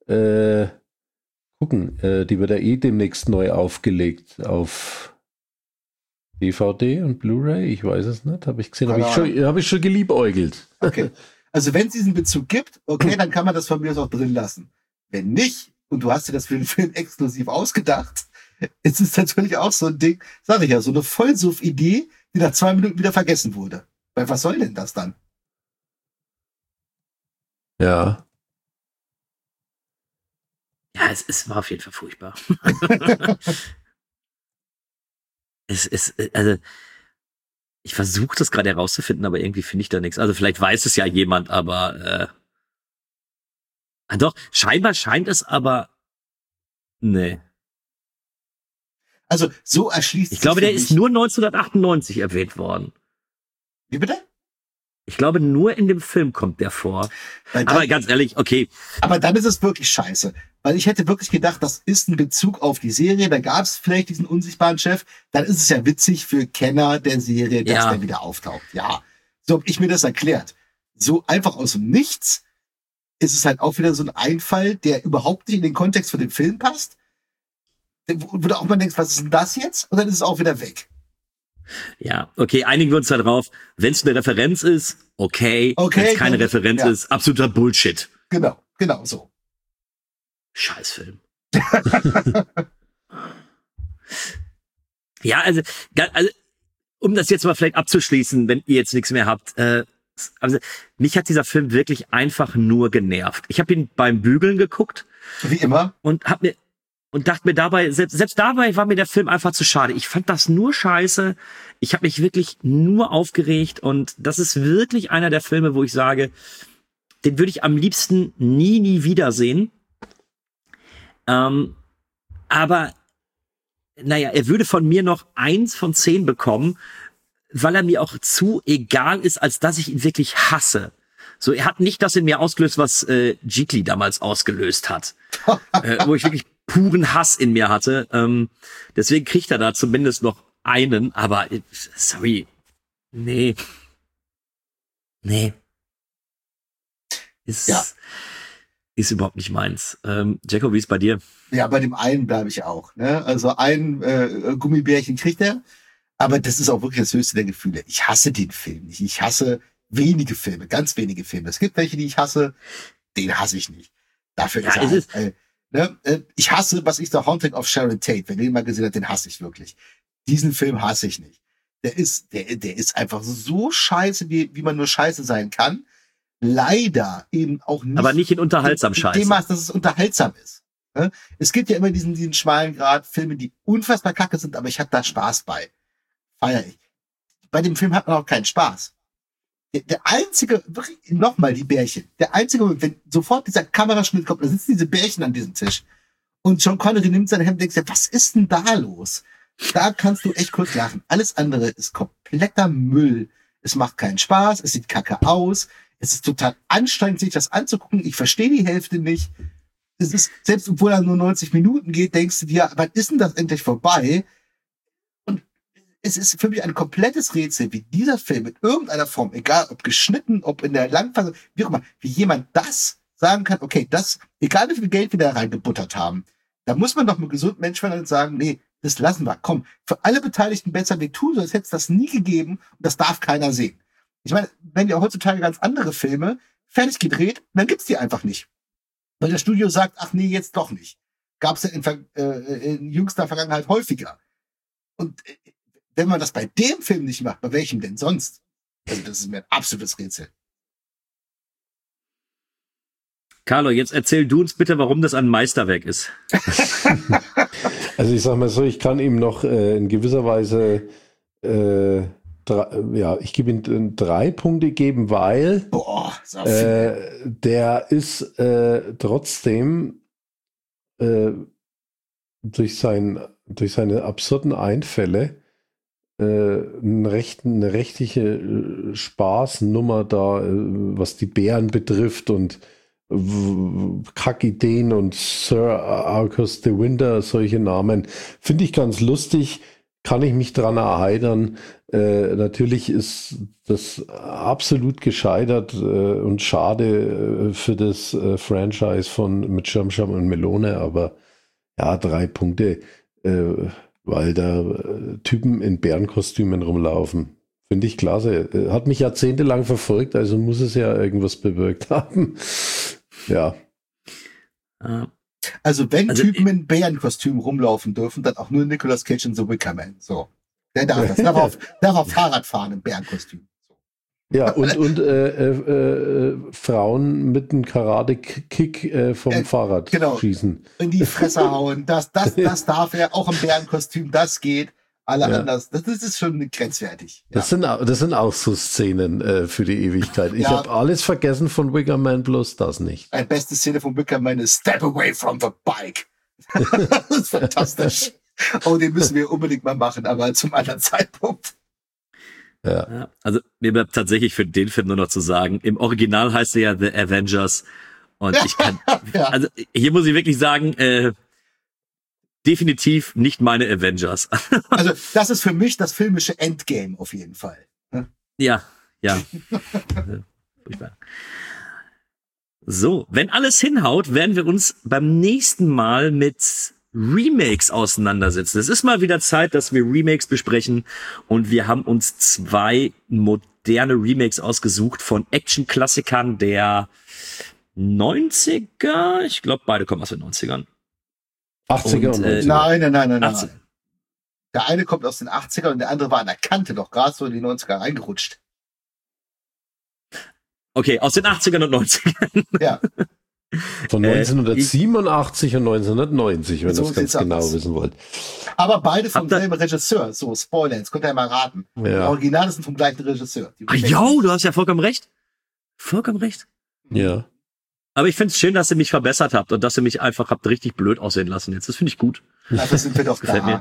gucken. Die wird ja demnächst neu aufgelegt auf DVD und Blu-ray. Ich weiß es nicht. Habe ich gesehen. Habe ich schon geliebäugelt. Okay. Also wenn es diesen Bezug gibt, okay, dann kann man das von mir aus auch drin lassen. Wenn nicht, und du hast dir das für den Film exklusiv ausgedacht, ist es natürlich auch so ein Ding, sage ich ja, so eine Vollsuff-Idee, die nach 2 Minuten wieder vergessen wurde. Weil was soll denn das dann? Ja. Ja, es war auf jeden Fall furchtbar. Also, ich versuche das gerade herauszufinden, aber irgendwie finde ich da nichts. Also vielleicht weiß es ja jemand, aber doch, scheinbar scheint es, aber nee. Also so erschließt sich. Ich glaube, der ist nur 1998 erwähnt worden. Wie bitte? Ich glaube, nur in dem Film kommt der vor. Aber ganz ehrlich, okay. Aber dann ist es wirklich scheiße. Weil ich hätte wirklich gedacht, das ist ein Bezug auf die Serie. Da gab es vielleicht diesen unsichtbaren Chef. Dann ist es ja witzig für Kenner der Serie, dass der wieder auftaucht. Ja, so habe ich mir das erklärt. So einfach aus dem Nichts ist es halt auch wieder so ein Einfall, der überhaupt nicht in den Kontext von dem Film passt. Wo du auch mal denkst, was ist denn das jetzt? Und dann ist es auch wieder weg. Ja, okay, einigen wir uns da drauf. Wenn es eine Referenz ist, okay. Wenn es keine Referenz ist, absoluter Bullshit. Genau so. Scheißfilm. Ja, also, um das jetzt mal vielleicht abzuschließen, wenn ihr jetzt nichts mehr habt, also mich hat dieser Film wirklich einfach nur genervt. Ich habe ihn beim Bügeln geguckt. Wie immer. Und dachte mir dabei, selbst dabei war mir der Film einfach zu schade. Ich fand das nur scheiße. Ich habe mich wirklich nur aufgeregt, und das ist wirklich einer der Filme, wo ich sage, den würde ich am liebsten nie wiedersehen. Aber naja, er würde von mir noch 1 von 10 bekommen, weil er mir auch zu egal ist, als dass ich ihn wirklich hasse. So, er hat nicht das in mir ausgelöst, was Gigli damals ausgelöst hat. Wo ich wirklich puren Hass in mir hatte. Deswegen kriegt er da zumindest noch einen, aber sorry. Nee. Ist überhaupt nicht meins. Jacko, wie ist bei dir? Ja, bei dem einen bleibe ich auch. Ne? Also ein Gummibärchen kriegt er, aber das ist auch wirklich das höchste der Gefühle. Ich hasse den Film nicht. Ich hasse wenige Filme, ganz wenige Filme. Es gibt welche, die ich hasse, den hasse ich nicht. Dafür ja, ist er ich hasse, was ich The Haunting of Sharon Tate, wenn den mal gesehen hat, den hasse ich wirklich. Diesen Film hasse ich nicht. Der ist einfach so scheiße, wie man nur scheiße sein kann. Leider eben auch nicht. Aber nicht in unterhaltsam scheiße. In dem Maß, dass es unterhaltsam ist. Ne? Es gibt ja immer diesen schmalen Grad, Filme, die unfassbar kacke sind, aber ich habe da Spaß bei. Feier ich. Bei dem Film hat man auch keinen Spaß. Der einzige, wirklich, nochmal die Bärchen, der einzige Moment, wenn sofort dieser Kameraschnitt kommt, da sitzen diese Bärchen an diesem Tisch und Sean Connery nimmt sein Hemd und denkt sich, was ist denn da los? Da kannst du echt kurz lachen. Alles andere ist kompletter Müll. Es macht keinen Spaß, es sieht kacke aus, es ist total anstrengend, sich das anzugucken. Ich verstehe die Hälfte nicht. Es ist, selbst obwohl er nur 90 Minuten geht, denkst du dir, wann ist denn das endlich vorbei? Und es ist für mich ein komplettes Rätsel, wie dieser Film in irgendeiner Form, egal ob geschnitten, ob in der Langfassung, wie auch immer, wie jemand das sagen kann, okay, das, egal wie viel Geld wir da reingebuttert haben, da muss man doch mit gesundem Menschenverstand sagen, nee, das lassen wir. Komm, für alle Beteiligten besser, wir tun so, als hätte es das nie gegeben und das darf keiner sehen. Ich meine, wenn ja heutzutage ganz andere Filme fertig gedreht, dann gibt's die einfach nicht. Weil das Studio sagt, ach nee, jetzt doch nicht. Gab's ja in jüngster Vergangenheit häufiger. Und wenn man das bei dem Film nicht macht, bei welchem denn sonst? Also das ist mir ein absolutes Rätsel. Carlo, jetzt erzähl du uns bitte, warum das ein Meisterwerk ist. Also ich sag mal so, ich kann ihm noch in gewisser Weise ich gebe ihm 3 Punkte geben, weil der ist trotzdem durch seine absurden Einfälle eine rechtliche Spaßnummer da, was die Bären betrifft und Kackideen und Sir Arcus de Winter, solche Namen, finde ich ganz lustig, kann ich mich dran erheitern. Natürlich ist das absolut gescheitert und schade für das Franchise mit Schirmscham und Melone, aber ja, 3 Punkte, weil da Typen in Bärenkostümen rumlaufen. Finde ich klasse. Hat mich jahrzehntelang verfolgt, also muss es ja irgendwas bewirkt haben. Ja. Also wenn Typen in Bärenkostümen rumlaufen dürfen, dann auch nur Nicolas Cage in The Wicker Man. So. Der darf das. Der war Fahrrad fahren im Bärenkostüm. So. Ja, und Frauen mit einem Karate-Kick vom Fahrrad schießen. In die Fresse hauen. Das darf er, auch im Bärenkostüm, das geht. Alle anders. Das ist schon grenzwertig. Ja. Das sind auch so Szenen für die Ewigkeit. Ich habe alles vergessen von Wicker Man, bloß das nicht. Die beste Szene von Wicker Man ist Step away from the bike. Das ist fantastisch. Oh, den müssen wir unbedingt mal machen, aber zum anderen Zeitpunkt. Ja. Also mir bleibt tatsächlich für den Film nur noch zu sagen, im Original heißt er ja The Avengers. Und ich kann, also hier muss ich wirklich sagen, definitiv nicht meine Avengers. Also das ist für mich das filmische Endgame auf jeden Fall. Ja. So, wenn alles hinhaut, werden wir uns beim nächsten Mal mit Remakes auseinandersetzen. Es ist mal wieder Zeit, dass wir Remakes besprechen und wir haben uns 2 moderne Remakes ausgesucht von Action-Klassikern der 90er. Ich glaube, beide kommen aus den 90ern. 80er und 90er. Nein. 18. Der eine kommt aus den 80er und der andere war an der Kante doch gerade so in die 90er reingerutscht. Okay, aus den 80ern und 90ern. Ja. Von 1987 und 1990, wenn ihr das ganz genau wissen wollt. Aber beide vom selben Regisseur. So, Spoiler, jetzt könnt ihr ja mal raten. Ja. Die Originale sind vom gleichen Regisseur. Du hast ja vollkommen recht. Ja. Aber ich finde es schön, dass ihr mich verbessert habt und dass ihr mich einfach habt richtig blöd aussehen lassen jetzt. Das finde ich gut. Dafür sind wir doch da.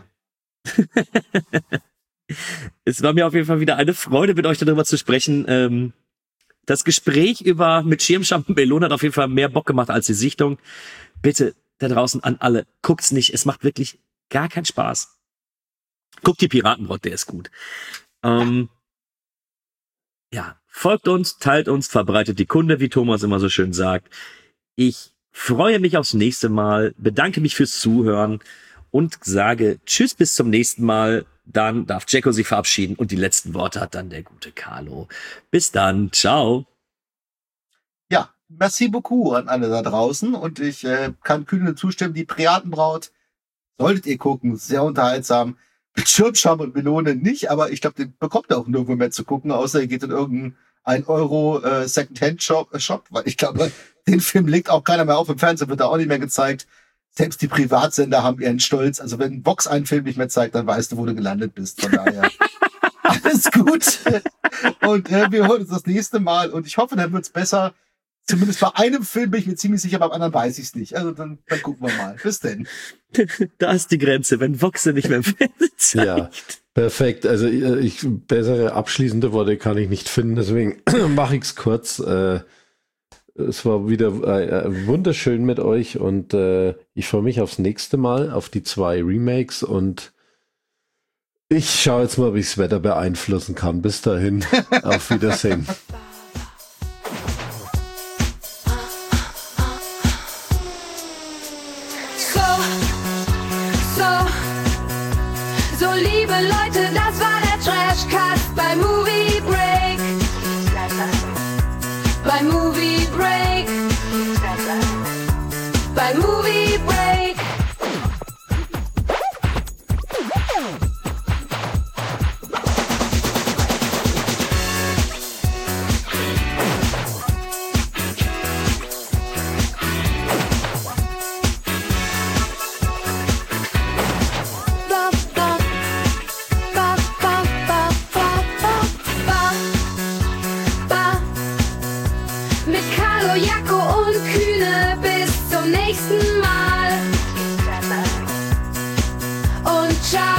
Es war mir auf jeden Fall wieder eine Freude, mit euch darüber zu sprechen. Das Gespräch mit Schirmscham und Melone hat auf jeden Fall mehr Bock gemacht als die Sichtung. Bitte da draußen an alle, guckt's nicht. Es macht wirklich gar keinen Spaß. Guckt die Piratenbrot, der ist gut. Folgt uns, teilt uns, verbreitet die Kunde, wie Thomas immer so schön sagt. Ich freue mich aufs nächste Mal, bedanke mich fürs Zuhören und sage Tschüss, bis zum nächsten Mal. Dann darf Jacko sich verabschieden und die letzten Worte hat dann der gute Carlo. Bis dann, ciao. Ja, merci beaucoup an alle da draußen und ich kann kühn zustimmen, die Piratenbraut solltet ihr gucken, sehr unterhaltsam. Mit Schirmscham und Melone nicht, aber ich glaube, den bekommt ihr auch nirgendwo mehr zu gucken, außer ihr geht in irgendeinen 1€ Secondhand-Shop, weil ich glaube, den Film legt auch keiner mehr auf, im Fernsehen wird er auch nicht mehr gezeigt. Selbst die Privatsender haben ihren Stolz. Also wenn Vox einen Film nicht mehr zeigt, dann weißt du, wo du gelandet bist. Von daher alles gut. Und wir hören uns das nächste Mal. Und ich hoffe, dann wird's besser. Zumindest bei einem Film bin ich mir ziemlich sicher, beim anderen weiß ich es nicht. Also dann gucken wir mal. Bis denn. Da ist die Grenze, wenn Vox nicht mehr im Fernsehen zeigt. Ja, perfekt. Also bessere abschließende Worte kann ich nicht finden. Deswegen mache ich es kurz. Es war wieder wunderschön mit euch und ich freue mich aufs nächste Mal, auf die 2 Remakes und ich schaue jetzt mal, wie ich das Wetter beeinflussen kann. Bis dahin, auf Wiedersehen. So liebe Leute, das war der Trashcast bei Movie Break. Bei Movie Break. Bei Movie Break. Ciao.